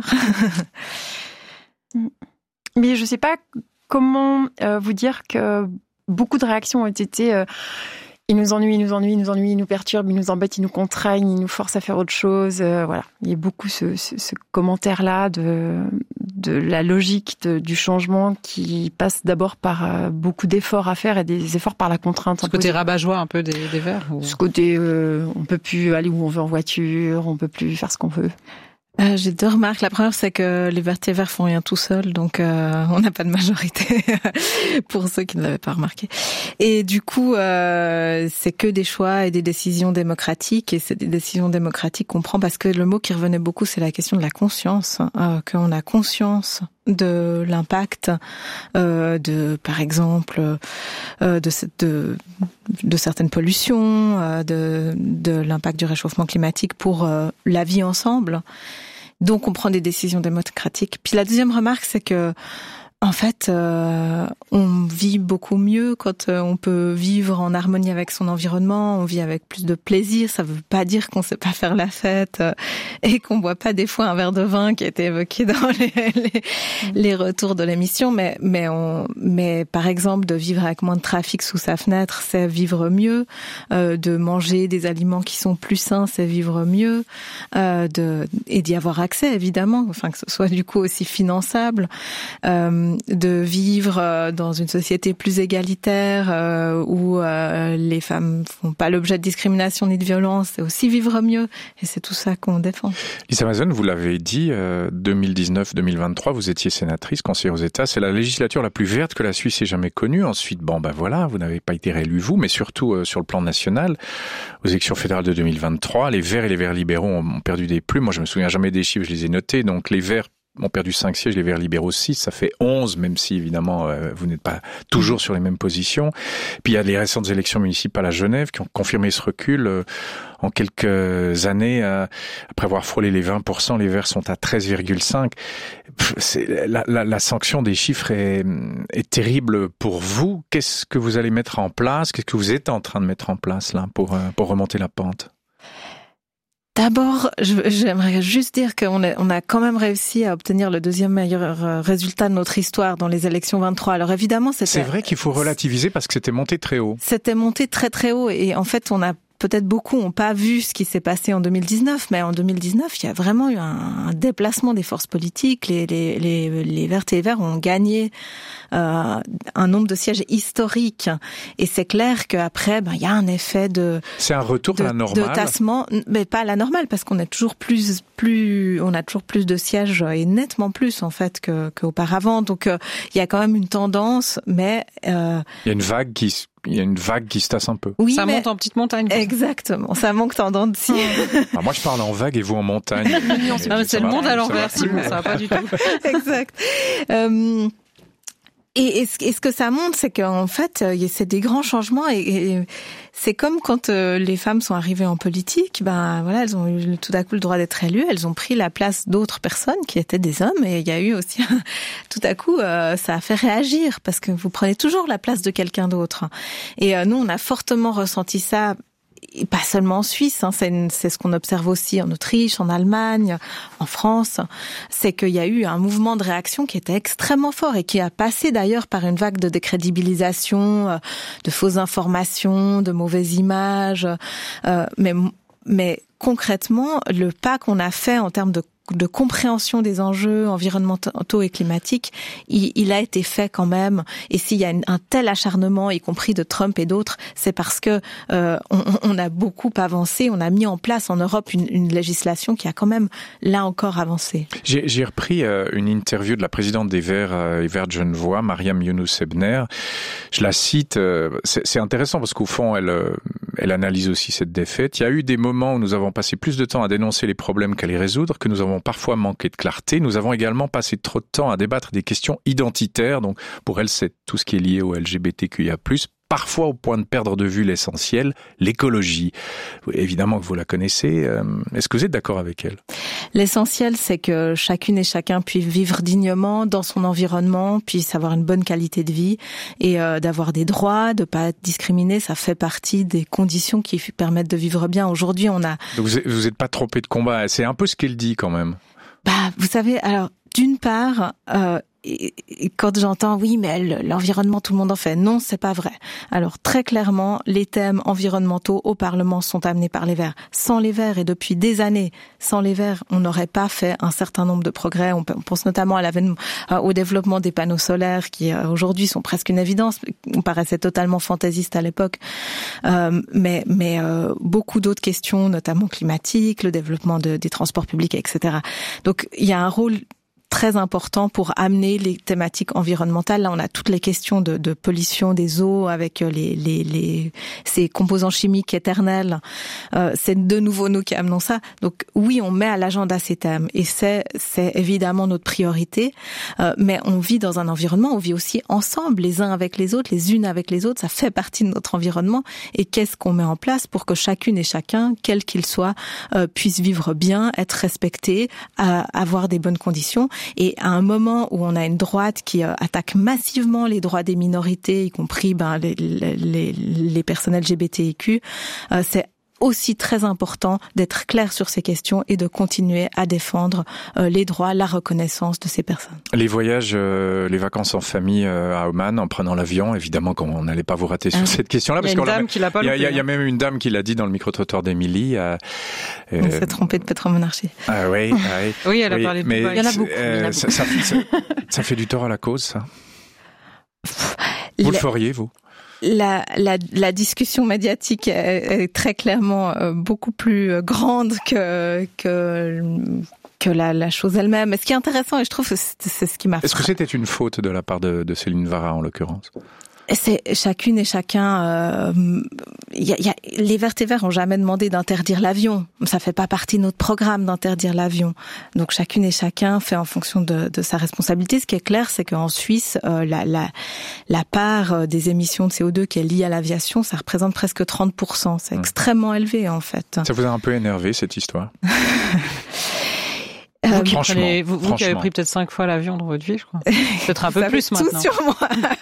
Mais je ne sais pas comment euh, vous dire que beaucoup de réactions ont été euh, ils nous ennuient, ils nous ennuient, ils nous ennuient, ils nous perturbent, ils nous embêtent, ils nous contraignent, ils nous forcent à faire autre chose. Euh, voilà, il y a beaucoup ce, ce, ce commentaire-là de, de la logique de, du changement qui passe d'abord par euh, beaucoup d'efforts à faire et des efforts par la contrainte. Ce côté rabat-joie un peu des, des Verts ou... Ce côté, euh, on peut plus aller où on veut en voiture, on peut plus faire ce qu'on veut. Euh, j'ai deux remarques. La première, c'est que les Verts Verts font rien tout seuls, donc euh, on n'a pas de majorité pour ceux qui ne l'avaient pas remarqué. Et du coup, euh, c'est que des choix et des décisions démocratiques, et c'est des décisions démocratiques qu'on prend parce que le mot qui revenait beaucoup, c'est la question de la conscience, euh, qu'on a conscience de l'impact euh, de, par exemple, euh, de, de, de certaines pollutions, euh, de, de l'impact du réchauffement climatique pour euh, la vie ensemble. Donc, on prend des décisions démocratiques. Puis la deuxième remarque, c'est que En fait, euh, on vit beaucoup mieux quand euh, on peut vivre en harmonie avec son environnement, on vit avec plus de plaisir. Ça veut pas dire qu'on sait pas faire la fête euh, et qu'on boit pas des fois un verre de vin qui a été évoqué dans les, les, les retours de l'émission, mais mais on, mais par exemple de vivre avec moins de trafic sous sa fenêtre, c'est vivre mieux. Euh, de manger des aliments qui sont plus sains, c'est vivre mieux. Euh, de et d'y avoir accès évidemment, enfin que ce soit du coup aussi finançable. Euh, de vivre dans une société plus égalitaire euh, où euh, les femmes font pas l'objet de discrimination ni de violence, c'est aussi vivre mieux, et c'est tout ça qu'on défend. Lisa Mason, vous l'avez dit, euh, deux mille dix-neuf deux mille vingt-trois, vous étiez sénatrice, conseillère aux États, c'est la législature la plus verte que la Suisse ait jamais connue. Ensuite, bon ben voilà, vous n'avez pas été réélu vous, mais surtout euh, sur le plan national, aux élections fédérales de deux mille vingt-trois, les Verts et les Verts libéraux ont, ont perdu des plumes. Moi je me souviens jamais des chiffres, je les ai notés, donc les Verts ont perdu cinq sièges, les Verts libéraux six, ça fait onze, même si évidemment euh, vous n'êtes pas toujours sur les mêmes positions. Puis il y a les récentes élections municipales à Genève qui ont confirmé ce recul. Euh, en quelques années, euh, après avoir frôlé les vingt pour cent, les Verts sont à treize virgule cinq. C'est, la, la, la sanction des chiffres est, est terrible pour vous. Qu'est-ce que vous allez mettre en place? Qu'est-ce que vous êtes en train de mettre en place là pour, euh, pour remonter la pente? D'abord, j'aimerais juste dire qu'on a, on a quand même réussi à obtenir le deuxième meilleur résultat de notre histoire dans les élections vingt-trois. Alors évidemment, c'était... C'est vrai qu'il faut relativiser parce que c'était monté très haut. C'était monté très très haut et en fait, on a peut-être beaucoup n'ont pas vu ce qui s'est passé en deux mille dix-neuf, mais en deux mille dix-neuf, il y a vraiment eu un, un déplacement des forces politiques. Les, les, les, les Vertes et les Verts ont gagné euh, un nombre de sièges historique. Et c'est clair qu'après, ben, il y a un effet de... C'est un retour de, à la normale. De tassement, mais pas à la normale, parce qu'on a toujours plus, plus, on a toujours plus de sièges, et nettement plus, en fait, que, qu'auparavant. Donc, euh, il y a quand même une tendance, mais... Euh, il y a une vague qui... Il y a une vague qui se tasse un peu. Oui, ça mais... monte en petite montagne. Exactement, ça manque tendance. Ah, moi, je parle en vague et vous en montagne. Non, c'est, non, c'est le monde à l'envers, Simon, ça va pas du tout. Exact. Euh... Et, et, ce, et ce que ça montre, c'est qu'en fait, c'est des grands changements et, et c'est comme quand euh, les femmes sont arrivées en politique, ben voilà, elles ont eu tout à coup le droit d'être élues, elles ont pris la place d'autres personnes qui étaient des hommes et il y a eu aussi, tout à coup, euh, ça a fait réagir parce que vous prenez toujours la place de quelqu'un d'autre. Et euh, nous, on a fortement ressenti ça. Et pas seulement en Suisse, hein, c'est, une, c'est ce qu'on observe aussi en Autriche, en Allemagne, en France, c'est qu'il y a eu un mouvement de réaction qui était extrêmement fort et qui a passé d'ailleurs par une vague de décrédibilisation, de fausses informations, de mauvaises images, euh, mais, mais concrètement, le pas qu'on a fait en termes de de compréhension des enjeux environnementaux et climatiques, il, il a été fait quand même. Et s'il y a un tel acharnement, y compris de Trump et d'autres, c'est parce que euh, on, on a beaucoup avancé. On a mis en place en Europe une, une législation qui a quand même là encore avancé. J'ai, j'ai repris euh, une interview de la présidente des Verts euh, et Verts Genevois, Mariam Younous-Ebner. Je la cite. Euh, c'est, c'est intéressant parce qu'au fond, elle, euh, elle analyse aussi cette défaite. Il y a eu des moments où nous avons passé plus de temps à dénoncer les problèmes qu'à les résoudre, que nous avons parfois manqué de clarté. Nous avons également passé trop de temps à débattre des questions identitaires. Donc, pour elle, c'est tout ce qui est lié au L G B T Q I A plus, parfois au point de perdre de vue l'essentiel, l'écologie. Évidemment que vous la connaissez. Est-ce que vous êtes d'accord avec elle ? L'essentiel, c'est que chacune et chacun puisse vivre dignement dans son environnement, puisse avoir une bonne qualité de vie et euh, d'avoir des droits, de pas être discriminé. Ça fait partie des conditions qui permettent de vivre bien. Aujourd'hui, on a... Donc vous vous êtes pas trompé de combat. C'est un peu ce qu'elle dit quand même. Bah, vous savez, alors, d'une part... Euh, Et quand j'entends oui mais l'environnement tout le monde en fait, non c'est pas vrai. Alors très clairement les thèmes environnementaux au Parlement sont amenés par les Verts. Sans les Verts et depuis des années, sans les Verts on n'aurait pas fait un certain nombre de progrès. On pense notamment à l'avènement, au développement des panneaux solaires qui aujourd'hui sont presque une évidence. On paraissait totalement fantaisiste à l'époque, euh, mais mais euh, beaucoup d'autres questions, notamment climatiques, le développement de, des transports publics, et cetera. Donc il y a un rôle très important pour amener les thématiques environnementales. Là, on a toutes les questions de, de pollution des eaux avec les, les, les, ces composants chimiques éternels. Euh, c'est de nouveau nous qui amenons ça. Donc oui, on met à l'agenda ces thèmes et c'est, c'est évidemment notre priorité. Euh, mais on vit dans un environnement, on vit aussi ensemble, les uns avec les autres, les unes avec les autres. Ça fait partie de notre environnement. Et qu'est-ce qu'on met en place pour que chacune et chacun, quel qu'il soit, euh, puisse vivre bien, être respecté, euh, avoir des bonnes conditions. Et à un moment où on a une droite qui euh, attaque massivement les droits des minorités, y compris ben, les, les, les personnes L G B T Q, euh, c'est aussi très important d'être clair sur ces questions et de continuer à défendre euh, les droits, la reconnaissance de ces personnes. Les voyages, euh, les vacances en famille euh, à Oman, en prenant l'avion, évidemment qu'on n'allait pas vous rater sur ah, cette question-là. Il y a une dame qui l'a pas loupé. Il y, y a même une dame qui l'a dit dans le micro-trottoir d'Émilie. Euh, euh, On s'est trompé de pétromonarchie. Ah oui, ah, oui. Oui, elle a oui, parlé de mais Dubaï. Il y en a beaucoup. Euh, il y en a ça, beaucoup. Ça, ça, ça fait du tort à la cause, ça. Vous Le... le feriez, vous? La, la, la discussion médiatique est, est très clairement euh, beaucoup plus grande que que que la, la chose elle-même. Et ce qui est intéressant, et je trouve que c'est, c'est ce qui m'a. Est-ce que c'était une faute de la part de, de Céline Vara en l'occurrence? C'est chacune et chacun. Euh, y a, y a, les Verts et Verts ont jamais demandé d'interdire l'avion. Ça fait pas partie de notre programme d'interdire l'avion. Donc chacune et chacun fait en fonction de, de sa responsabilité. Ce qui est clair, c'est qu'en Suisse, euh, la, la, la part des émissions de C O deux qui est liée à l'aviation, ça représente presque trente pour cent. C'est mmh. extrêmement élevé en fait. Ça vous a un peu énervé cette histoire? Vous qui, prenez, vous, vous qui avez pris peut-être cinq fois l'avion dans votre vie, je crois. Peut-être un peu plus maintenant. Tout sur moi.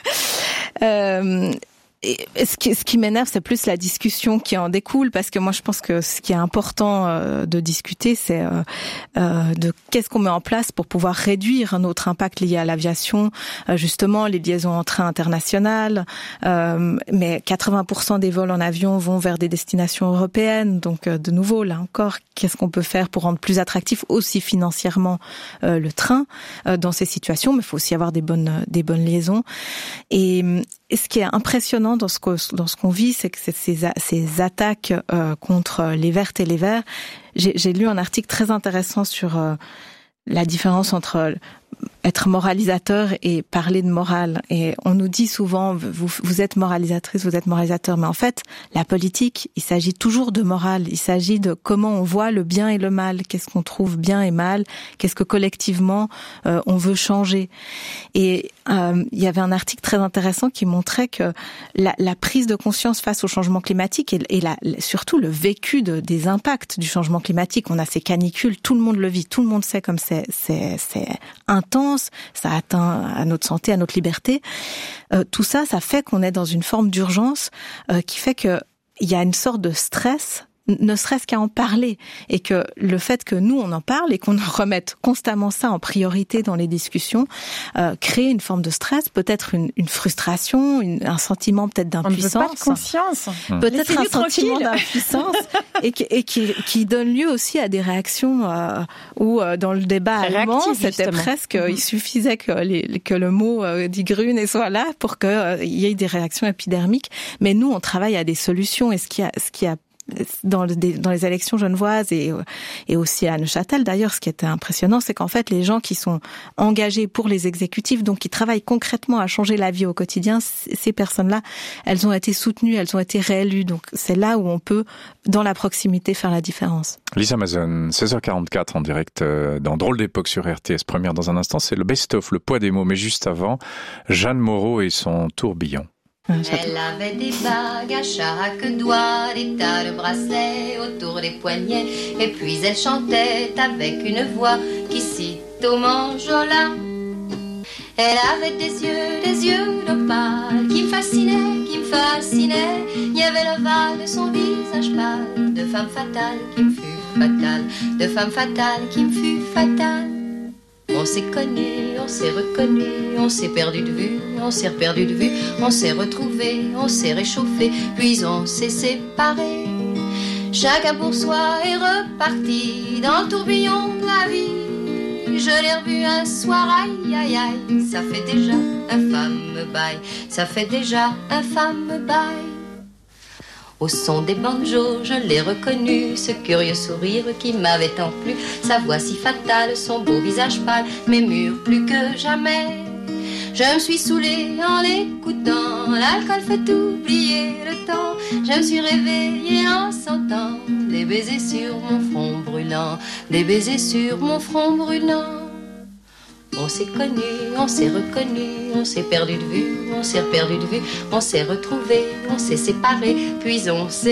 euh, et ce qui, ce qui m'énerve, c'est plus la discussion qui en découle, parce que moi, je pense que ce qui est important euh, de discuter, c'est euh, euh, de qu'est-ce qu'on met en place pour pouvoir réduire notre impact lié à l'aviation, euh, justement les liaisons en train internationales. Euh, mais quatre-vingts pour cent des vols en avion vont vers des destinations européennes, donc euh, de nouveau, là encore, qu'est-ce qu'on peut faire pour rendre plus attractif aussi financièrement euh, le train euh, dans ces situations, mais il faut aussi avoir des bonnes des bonnes liaisons. Et, et ce qui est impressionnant dans ce que, dans ce qu'on vit, c'est que c'est ces, ces attaques euh, contre les Vertes et les Verts. J'ai, j'ai lu un article très intéressant sur euh, la différence entre être moralisateur et parler de morale. Et on nous dit souvent, vous, vous êtes moralisatrice, vous êtes moralisateur. Mais en fait, la politique, il s'agit toujours de morale. Il s'agit de comment on voit le bien et le mal. Qu'est-ce qu'on trouve bien et mal? Qu'est-ce que collectivement euh, on veut changer? Et euh, il y avait un article très intéressant qui montrait que la, la prise de conscience face au changement climatique et, et la, surtout le vécu de, des impacts du changement climatique. On a ces canicules, tout le monde le vit, tout le monde sait comme c'est, c'est, c'est intense, ça atteint à notre santé, à notre liberté. Euh, tout ça, ça fait qu'on est dans une forme d'urgence euh, qui fait que il y a une sorte de stress, ne serait-ce qu'à en parler, et que le fait que nous on en parle et qu'on remette constamment ça en priorité dans les discussions euh, crée une forme de stress, peut-être une, une frustration, une, un sentiment peut-être d'impuissance. On ne veut pas de conscience. Peut-être Laissez-nous un sentiment tranquille. d'impuissance et, qui, et qui, qui donne lieu aussi à des réactions euh, où euh, dans le débat Très allemand, réactif, c'était justement. presque, mm-hmm. il suffisait que, les, que le mot euh, Die Grüne soit là pour qu'il euh, y ait des réactions épidermiques. Mais nous, on travaille à des solutions, et ce qui a, ce qui a dans, le, dans les élections genevoises et, et aussi à Neuchâtel d'ailleurs, ce qui était impressionnant, c'est qu'en fait les gens qui sont engagés pour les exécutifs, donc qui travaillent concrètement à changer la vie au quotidien, ces personnes-là, elles ont été soutenues, elles ont été réélues, donc c'est là où on peut, dans la proximité, faire la différence. Lisa Mazon, seize heures quarante-quatre en direct dans Drôle d'époque sur R T S. Première dans un instant, c'est le best-of, le poids des mots, mais juste avant, Jeanne Moreau et son tourbillon. Elle avait des bagues à chaque doigt, des tas de bracelets autour des poignets, et puis elle chantait avec une voix qui cite au manjola. Elle avait des yeux, des yeux d'opale qui me fascinaient, qui me fascinaient. Il y avait l'ovale de son visage pâle, de femme fatale qui me fut fatale, de femme fatale qui me fut fatale. On s'est connus, on s'est reconnus, on s'est perdu de vue, on s'est perdu de vue, on s'est retrouvés, on s'est réchauffés, puis on s'est séparés. Chacun pour soi est reparti dans le tourbillon de la vie. Je l'ai revu un soir, aïe aïe aïe, ça fait déjà un fameux bail, ça fait déjà un fameux bail. Au son des banjos, je l'ai reconnu, ce curieux sourire qui m'avait tant plu, sa voix si fatale, son beau visage pâle, mes murs plus que jamais. Je me suis saoulée en l'écoutant, l'alcool fait oublier le temps. Je me suis réveillée en sentant des baisers sur mon front brûlant, des baisers sur mon front brûlant. On s'est connus, on s'est reconnus, on s'est perdu de vue, on s'est perdu de vue, on s'est retrouvés, on s'est séparés, puis on s'est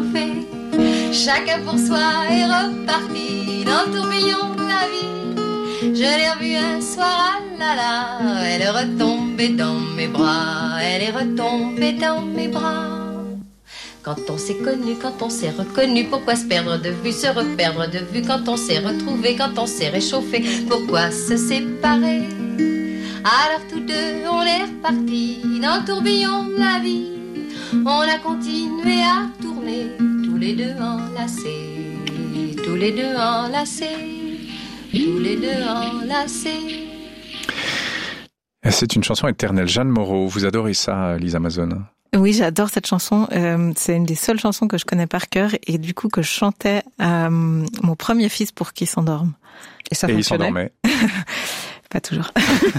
réchauffés. Chacun pour soi est reparti dans le tourbillon de la vie. Je l'ai revue un soir, ah là là, elle est retombée dans mes bras, elle est retombée dans mes bras. Quand on s'est connu, quand on s'est reconnu, pourquoi se perdre de vue, se reperdre de vue, quand on s'est retrouvé, quand on s'est réchauffé, pourquoi se séparer? Alors tous deux, on est repartis dans le tourbillon de la vie, on a continué à tourner, tous les deux enlacés, tous les deux enlacés, tous les deux enlacés. C'est une chanson éternelle. Jeanne Moreau, vous adorez ça, Lise Amazone? Oui, j'adore cette chanson. Euh, c'est une des seules chansons que je connais par cœur et du coup que je chantais à mon premier fils pour qu'il s'endorme. Et ça fonctionnait? Et il s'endormait? Pas toujours.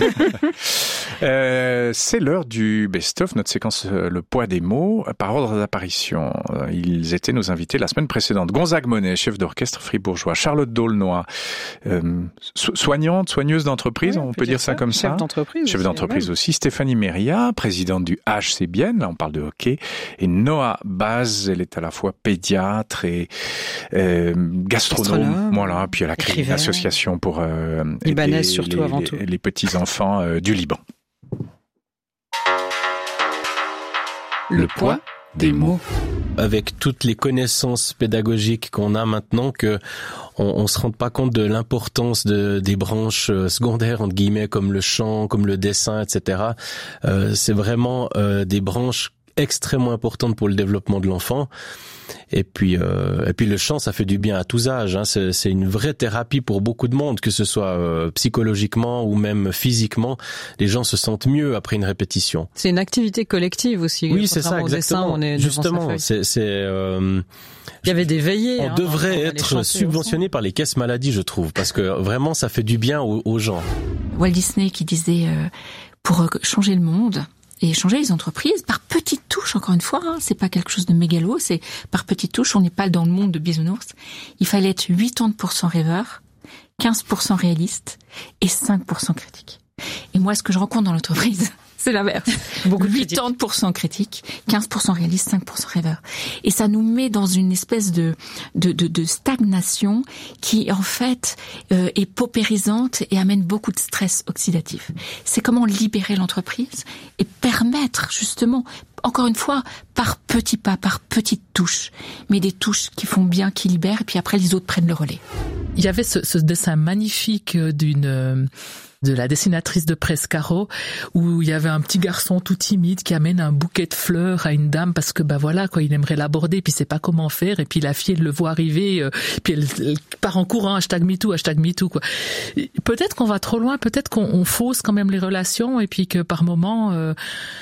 euh, c'est l'heure du best-of, notre séquence euh, Le poids des mots. Par ordre d'apparition, euh, ils étaient nos invités la semaine précédente. Gonzague Monet, chef d'orchestre fribourgeois. Charlotte D'aulnoy, euh, so- soignante, soigneuse d'entreprise, oui, on, on peut dire, dire ça, ça comme chef ça. Chef d'entreprise. Chef d'entreprise aussi. aussi. Stéphanie Méria, présidente du H C Bienne, là on parle de hockey. Et Noah Baz, elle est à la fois pédiatre et euh, gastronome. gastronome. Voilà, puis elle a créé une association pour euh, libanaise surtout les, avant les, tout. les petits-enfants euh, du Liban. Le poids des mots. Avec toutes les connaissances pédagogiques qu'on a maintenant, que on, on se rend pas compte de l'importance de des branches secondaires entre guillemets comme le chant, comme le dessin, et cetera. Euh, c'est vraiment euh, des branches extrêmement importantes pour le développement de l'enfant. Et puis, euh, et puis le chant, ça fait du bien à tous âges. Hein. C'est, c'est une vraie thérapie pour beaucoup de monde, que ce soit euh, psychologiquement ou même physiquement. Les gens se sentent mieux après une répétition. C'est une activité collective aussi. Oui, c'est ça, exactement. Dessin, on est justement, c'est, c'est. Euh, Il y avait des veillées. On hein, devrait être subventionné par les caisses maladies, je trouve, parce que vraiment, ça fait du bien aux, aux gens. Walt Disney qui disait euh, pour changer le monde. Et changer les entreprises par petites touches, encore une fois, hein, c'est pas quelque chose de mégalo, c'est par petites touches, on n'est pas dans le monde de bisounours. Il fallait être quatre-vingts pour cent rêveur, quinze pour cent réaliste et cinq pour cent critique. Et moi, ce que je rencontre dans l'entreprise, c'est l'inverse. Beaucoup de quatre-vingts pour cent critique, quinze pour cent réaliste, cinq pour cent rêveur. Et ça nous met dans une espèce de de de, de stagnation qui en fait euh, est paupérisante et amène beaucoup de stress oxydatif. C'est comment libérer l'entreprise et permettre justement, encore une fois, par petits pas, par petites touches, mais des touches qui font bien, qui libèrent, et puis après les autres prennent le relais. Il y avait ce, ce dessin magnifique d'une de la dessinatrice de presse Caro, où il y avait un petit garçon tout timide qui amène un bouquet de fleurs à une dame parce que bah voilà quoi, il aimerait l'aborder puis il sait pas comment faire, et puis la fille elle le voit arriver euh, puis elle, elle part en courant, hashtag MeToo, hashtag MeToo quoi. Peut-être qu'on va trop loin, peut-être qu'on on fausse quand même les relations, et puis que par moment euh,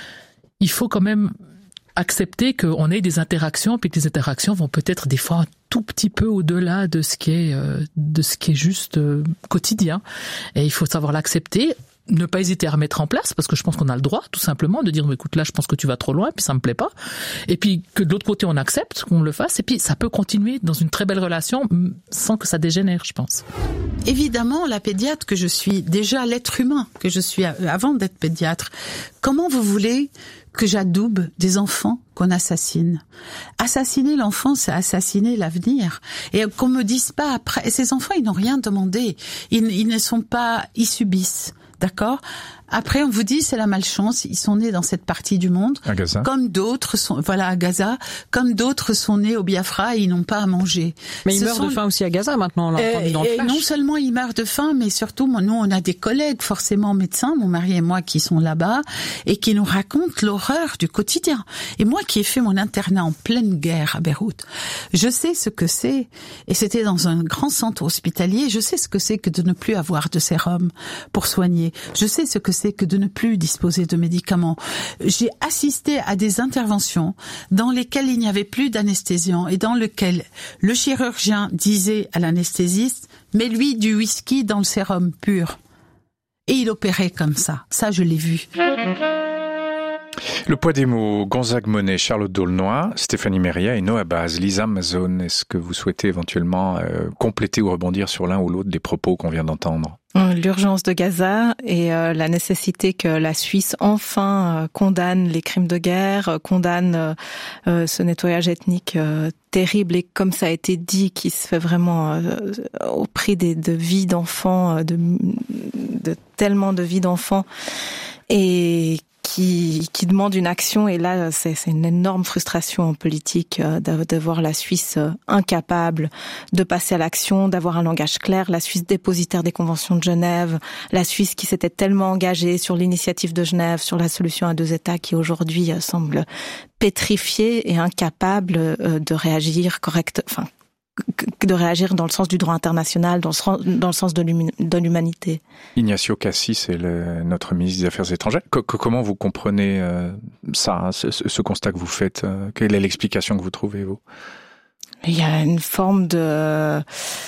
il faut quand même accepter qu'on ait des interactions, puis que les interactions vont peut-être des fois un tout petit peu au-delà de ce qui est euh, de ce qui est juste euh, quotidien, et il faut savoir l'accepter, ne pas hésiter à remettre en place, parce que je pense qu'on a le droit tout simplement de dire écoute là je pense que tu vas trop loin puis ça me plaît pas, et puis que de l'autre côté on accepte qu'on le fasse, et puis ça peut continuer dans une très belle relation sans que ça dégénère, je pense. Évidemment, la pédiatre que je suis, déjà l'être humain que je suis avant d'être pédiatre, comment vous voulez que j'adoube des enfants qu'on assassine? Assassiner l'enfant, c'est assassiner l'avenir. Et qu'on me dise pas après, et ces enfants, ils n'ont rien demandé. Ils, ils ne sont pas, ils subissent. D'accord? Après, on vous dit, c'est la malchance, ils sont nés dans cette partie du monde. À Gaza. Comme d'autres sont, voilà, à Gaza, comme d'autres sont nés au Biafra et ils n'ont pas à manger. Mais ils Ce meurent sont... de faim aussi à Gaza maintenant, on l'a entendu dans le flash. Et non seulement ils meurent de faim, mais surtout, nous, on a des collègues forcément médecins, mon mari et moi, qui sont là-bas et qui nous racontent l'horreur du quotidien. Et moi qui ai fait mon internat en pleine guerre à Beyrouth, je sais ce que c'est, et c'était dans un grand centre hospitalier, je sais ce que c'est que de ne plus avoir de sérum pour soigner. Je sais ce que c'est que de ne plus disposer de médicaments. J'ai assisté à des interventions dans lesquelles il n'y avait plus d'anesthésiant et dans lesquelles le chirurgien disait à l'anesthésiste « mets lui du whisky dans le sérum pur ». Et il opérait comme ça. Ça, je l'ai vu. Le poids des mots, Gonzague Monet, Charlotte D'aulnoy, Stéphanie Meria et Noah Baz. Lisa Mazone, est-ce que vous souhaitez éventuellement euh, compléter ou rebondir sur l'un ou l'autre des propos qu'on vient d'entendre ? L'urgence de Gaza et euh, la nécessité que la Suisse enfin euh, condamne les crimes de guerre, euh, condamne euh, euh, ce nettoyage ethnique euh, terrible et comme ça a été dit, qui se fait vraiment euh, au prix des, de vies d'enfants, euh, de, de tellement de vies d'enfants et qui, qui demande une action. Et là, c'est, c'est une énorme frustration en politique euh, de, de voir la Suisse euh, incapable de passer à l'action, d'avoir un langage clair. La Suisse dépositaire des conventions de Genève, la Suisse qui s'était tellement engagée sur l'initiative de Genève, sur la solution à deux États, qui aujourd'hui euh, semble pétrifiée et incapable euh, de réagir correct, enfin, de réagir dans le sens du droit international, dans le, dans le sens de, de l'humanité. Ignacio Cassis, c'est le, notre ministre des Affaires étrangères. Co- comment vous comprenez euh, ça, ce, ce constat que vous faites euh, Quelle est l'explication que vous trouvez, vous ? Il y a une forme de...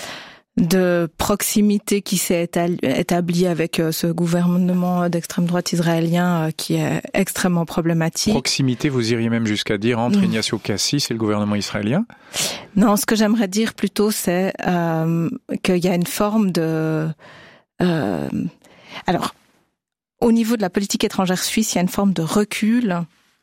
de proximité qui s'est établie avec ce gouvernement d'extrême droite israélien qui est extrêmement problématique. Proximité, vous iriez même jusqu'à dire, entre mmh. Ignacio Cassis et le gouvernement israélien ? Non, ce que j'aimerais dire plutôt, c'est euh, qu'il y a une forme de... Euh, alors, au niveau de la politique étrangère suisse, il y a une forme de recul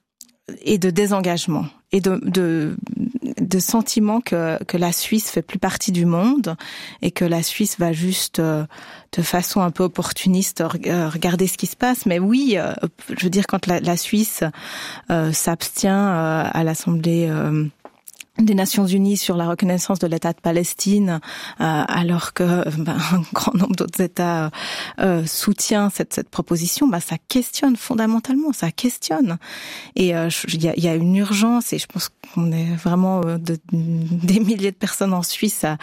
et de désengagement et de... de de sentiment que que la Suisse fait plus partie du monde et que la Suisse va juste euh, de façon un peu opportuniste euh, regarder ce qui se passe. Mais oui, euh, je veux dire, quand la, la Suisse euh, s'abstient euh, à l'Assemblée euh, des Nations Unies sur la reconnaissance de l'État de Palestine, euh, alors que ben, un grand nombre d'autres États euh, soutient cette, cette proposition, ben, ça questionne fondamentalement, ça questionne. Et il euh, y, a, y a une urgence, et je pense qu'on est vraiment euh, de, des milliers de personnes en Suisse à,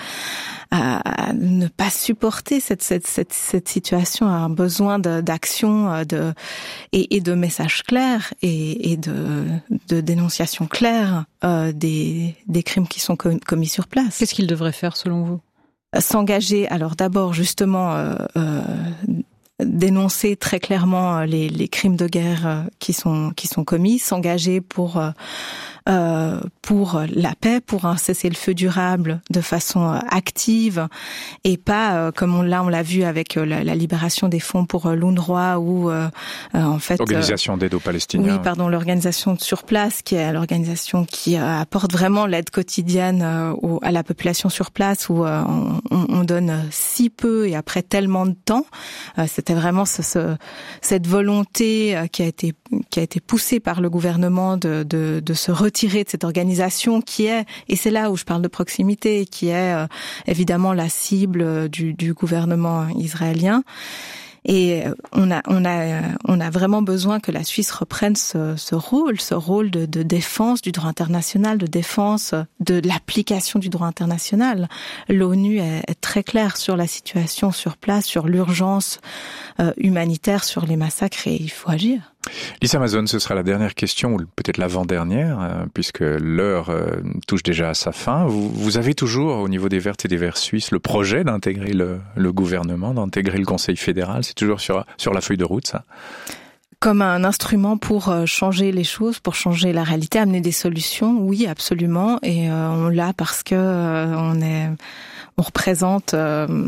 à, à ne pas supporter cette, cette, cette, cette situation, à un besoin de, d'action de, et, et de messages clairs et, et de, de dénonciations claires euh, des des crimes qui sont commis sur place. Qu'est-ce qu'il devrait faire selon vous ? S'engager, alors d'abord justement euh, euh, dénoncer très clairement les, les crimes de guerre euh, qui sont qui sont commis, s'engager pour euh, euh, pour la paix, pour un cessez-le-feu durable de façon euh, active et pas euh, comme on l'a on l'a vu avec euh, la, la libération des fonds pour euh, l'UNRWA ou euh, euh, en fait l'organisation euh, d'aide aux Palestiniens. Oui, pardon, l'organisation sur place qui est l'organisation qui euh, apporte vraiment l'aide quotidienne euh, au, à la population sur place où euh, on, on donne si peu et après tellement de temps. Euh, c'était vraiment ce, ce, cette volonté euh, qui a été qui a été poussée par le gouvernement de de, de se retirer de cette organisation qui est, et c'est là où je parle de proximité, qui est euh, évidemment la cible du, du gouvernement israélien. Et on a, on a, on a vraiment besoin que la Suisse reprenne ce, ce rôle, ce rôle de, de défense du droit international, de défense de l'application du droit international. L'ONU est, est très claire sur la situation sur place, sur l'urgence euh, humanitaire, sur les massacres, et il faut agir. Lisa Mazone, ce sera la dernière question, ou peut-être l'avant-dernière, euh, puisque l'heure euh, touche déjà à sa fin. Vous, vous avez toujours, au niveau des Vertes et des Verts suisses, le projet d'intégrer le, le gouvernement, d'intégrer le Conseil fédéral. C'est toujours sur, sur la feuille de route, ça ? Comme un instrument pour changer les choses, pour changer la réalité, amener des solutions, oui, absolument. Et euh, on l'a parce que euh, on est, on représente... Euh,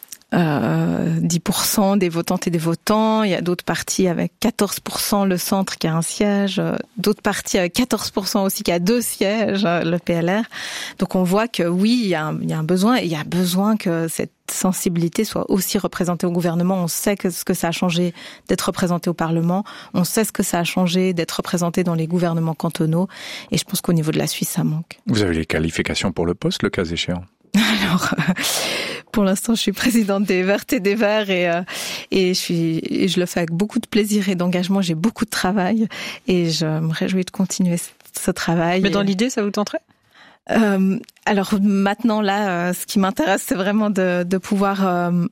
Euh, dix pour cent des votantes et des votants. Il y a d'autres partis avec quatorze pour cent, le centre qui a un siège, d'autres partis avec quatorze pour cent aussi qui a deux sièges, le P L R. Donc on voit que oui, il y a un, il y a un besoin, et il y a besoin que cette sensibilité soit aussi représentée au gouvernement. On sait que ce que ça a changé d'être représenté au Parlement, on sait ce que ça a changé d'être représenté dans les gouvernements cantonaux, et je pense qu'au niveau de la Suisse, ça manque. Vous avez les qualifications pour le poste, le cas échéant ? Alors, euh, pour l'instant, je suis présidente des Vertes et des Verts et, euh, et, je suis, et je le fais avec beaucoup de plaisir et d'engagement. J'ai beaucoup de travail et je me réjouis de continuer ce, ce travail. Mais dans l'idée, ça vous tenterait ? euh, Alors maintenant, là, euh, ce qui m'intéresse, c'est vraiment de, de pouvoir... Euh,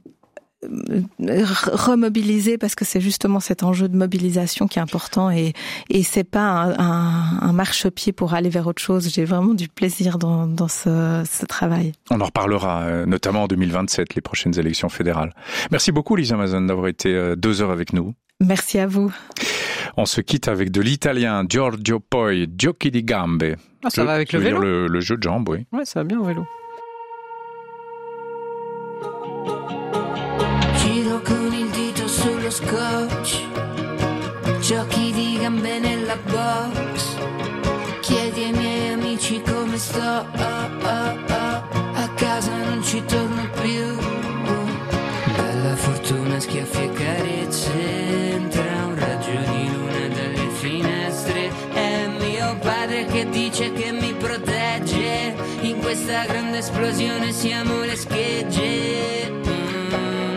remobiliser, parce que c'est justement cet enjeu de mobilisation qui est important, et et c'est pas un, un, un marchepied pour aller vers autre chose. J'ai vraiment du plaisir dans, dans ce, ce travail. On en reparlera notamment en deux mille vingt-sept, les prochaines élections fédérales. Merci beaucoup Lisa Mazone d'avoir été deux heures avec nous. Merci à vous. On se quitte avec de l'italien Giorgio Poi, Giochi di Gambe. Ah, ça va avec le vélo. Le, le jeu de jambes, oui. Ouais, ça va bien au vélo. Giro con il dito sullo scotch, giochi di gambe nella box. Chiedi ai miei amici come sto, oh, oh, oh. A casa non ci torno più. Bella fortuna, schiaffi e carezze, entra un raggio di luna dalle finestre. È mio padre che dice che mi protegge, in questa grande esplosione siamo le schegge. Mm.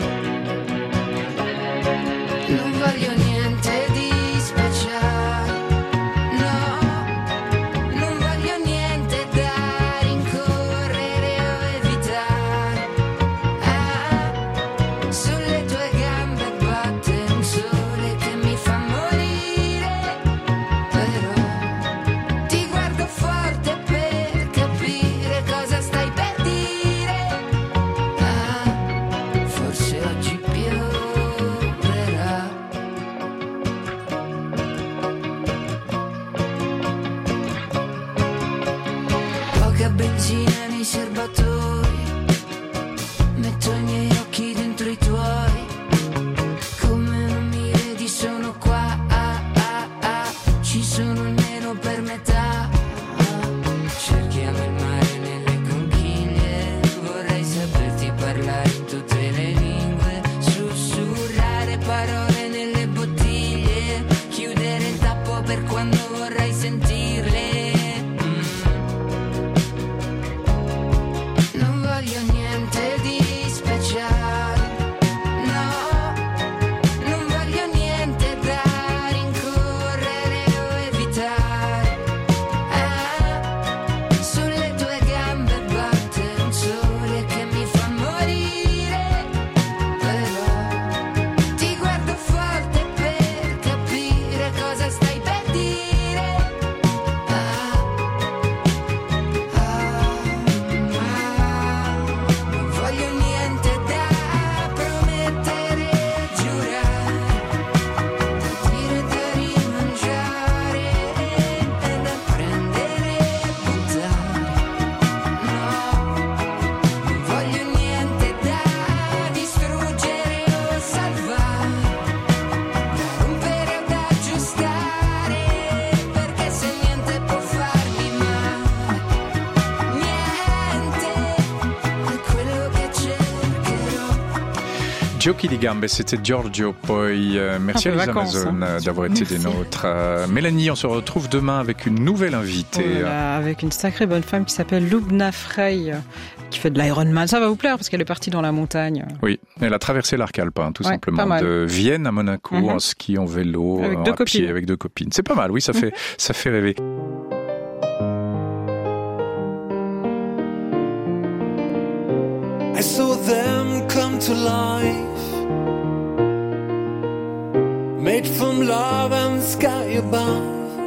Non voglio niente di speciale, no, non voglio niente da rincorrere o evitare. Ah, sulle tue gambe batte un sole che mi fa morire, però ti guardo forte per capire cosa stai per dire. Ah, forse oggi pioverà. Poca benzina nei serbatoi, metto i miei occhi dentro i tuoi. Come non mi vedi sono qua, ah, ah, ah. Ci sono almeno per metà. Cerchiamo il mare nelle conchiglie, vorrei saperti parlare in tutte le lingue, sussurrare parole nelle bottiglie, chiudere il tappo per quando vorrai sentirle. Mm. Non voglio niente di speciale, no, non voglio niente da rincorrere o evitare. Ah, sulle tue gambe batte un sole che mi fa morire, però ti guardo forte per capire cosa stai per dire. Ah, ah, ah, non voglio niente da promettere e giurare, da dire, da rimangiare e da prendere e buttare. No, non voglio niente da distruggere o salvare, da rompere o da aggiustare, perché se niente può farmi male, niente è quello che cercherò. Giochi di Gambe, c'était Giorgio Poi. Euh, merci Un à peu Lisa vacances, Amazon hein. d'avoir été des nôtres. Euh, Mélanie, on se retrouve demain avec une nouvelle invitée. Voilà, avec une sacrée bonne femme qui s'appelle Lubna Frey, qui fait de l'Ironman. Ça va vous plaire parce qu'elle est partie dans la montagne. Oui, elle a traversé l'arc alpin, tout Ouais, simplement, pas mal. de Vienne à Monaco, Mhm. en ski, en vélo, Avec en deux à copines. pied, avec deux copines. C'est pas mal, oui, ça fait, ça fait rêver. I saw them come to life, made from love and the sky above.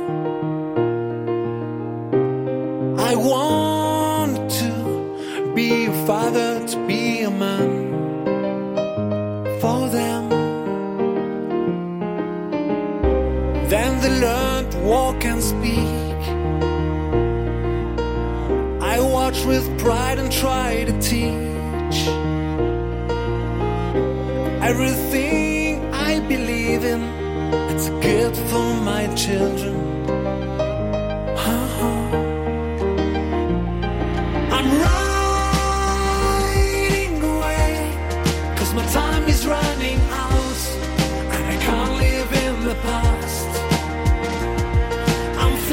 I wanted to be a father, to be a man for them. Then they learned to walk and speak. I watched with pride and tried to teach everything I believe in. It's a gift for my children. Uh-huh. I'm riding away, 'cause my time is running out, and I can't live in the past. I'm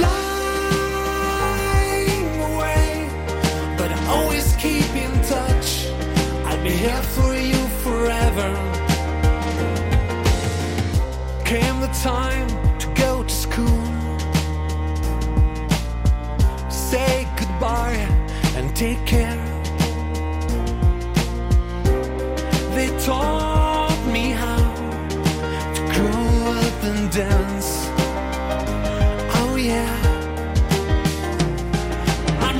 flying away, but I always keep in touch. I'll be here for you forever. Came the time to go to school, say goodbye and take care. They taught me how to grow up and dance. Oh yeah, I'm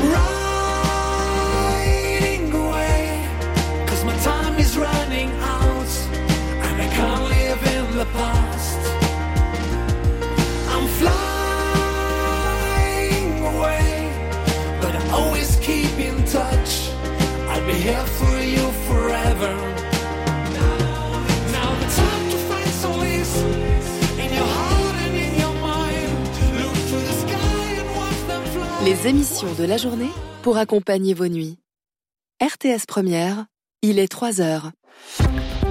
riding away, 'cause my time is running out, and I can't live in the past. meilleures émissions de la journée pour accompagner vos nuits. R T S Première, il est trois heures.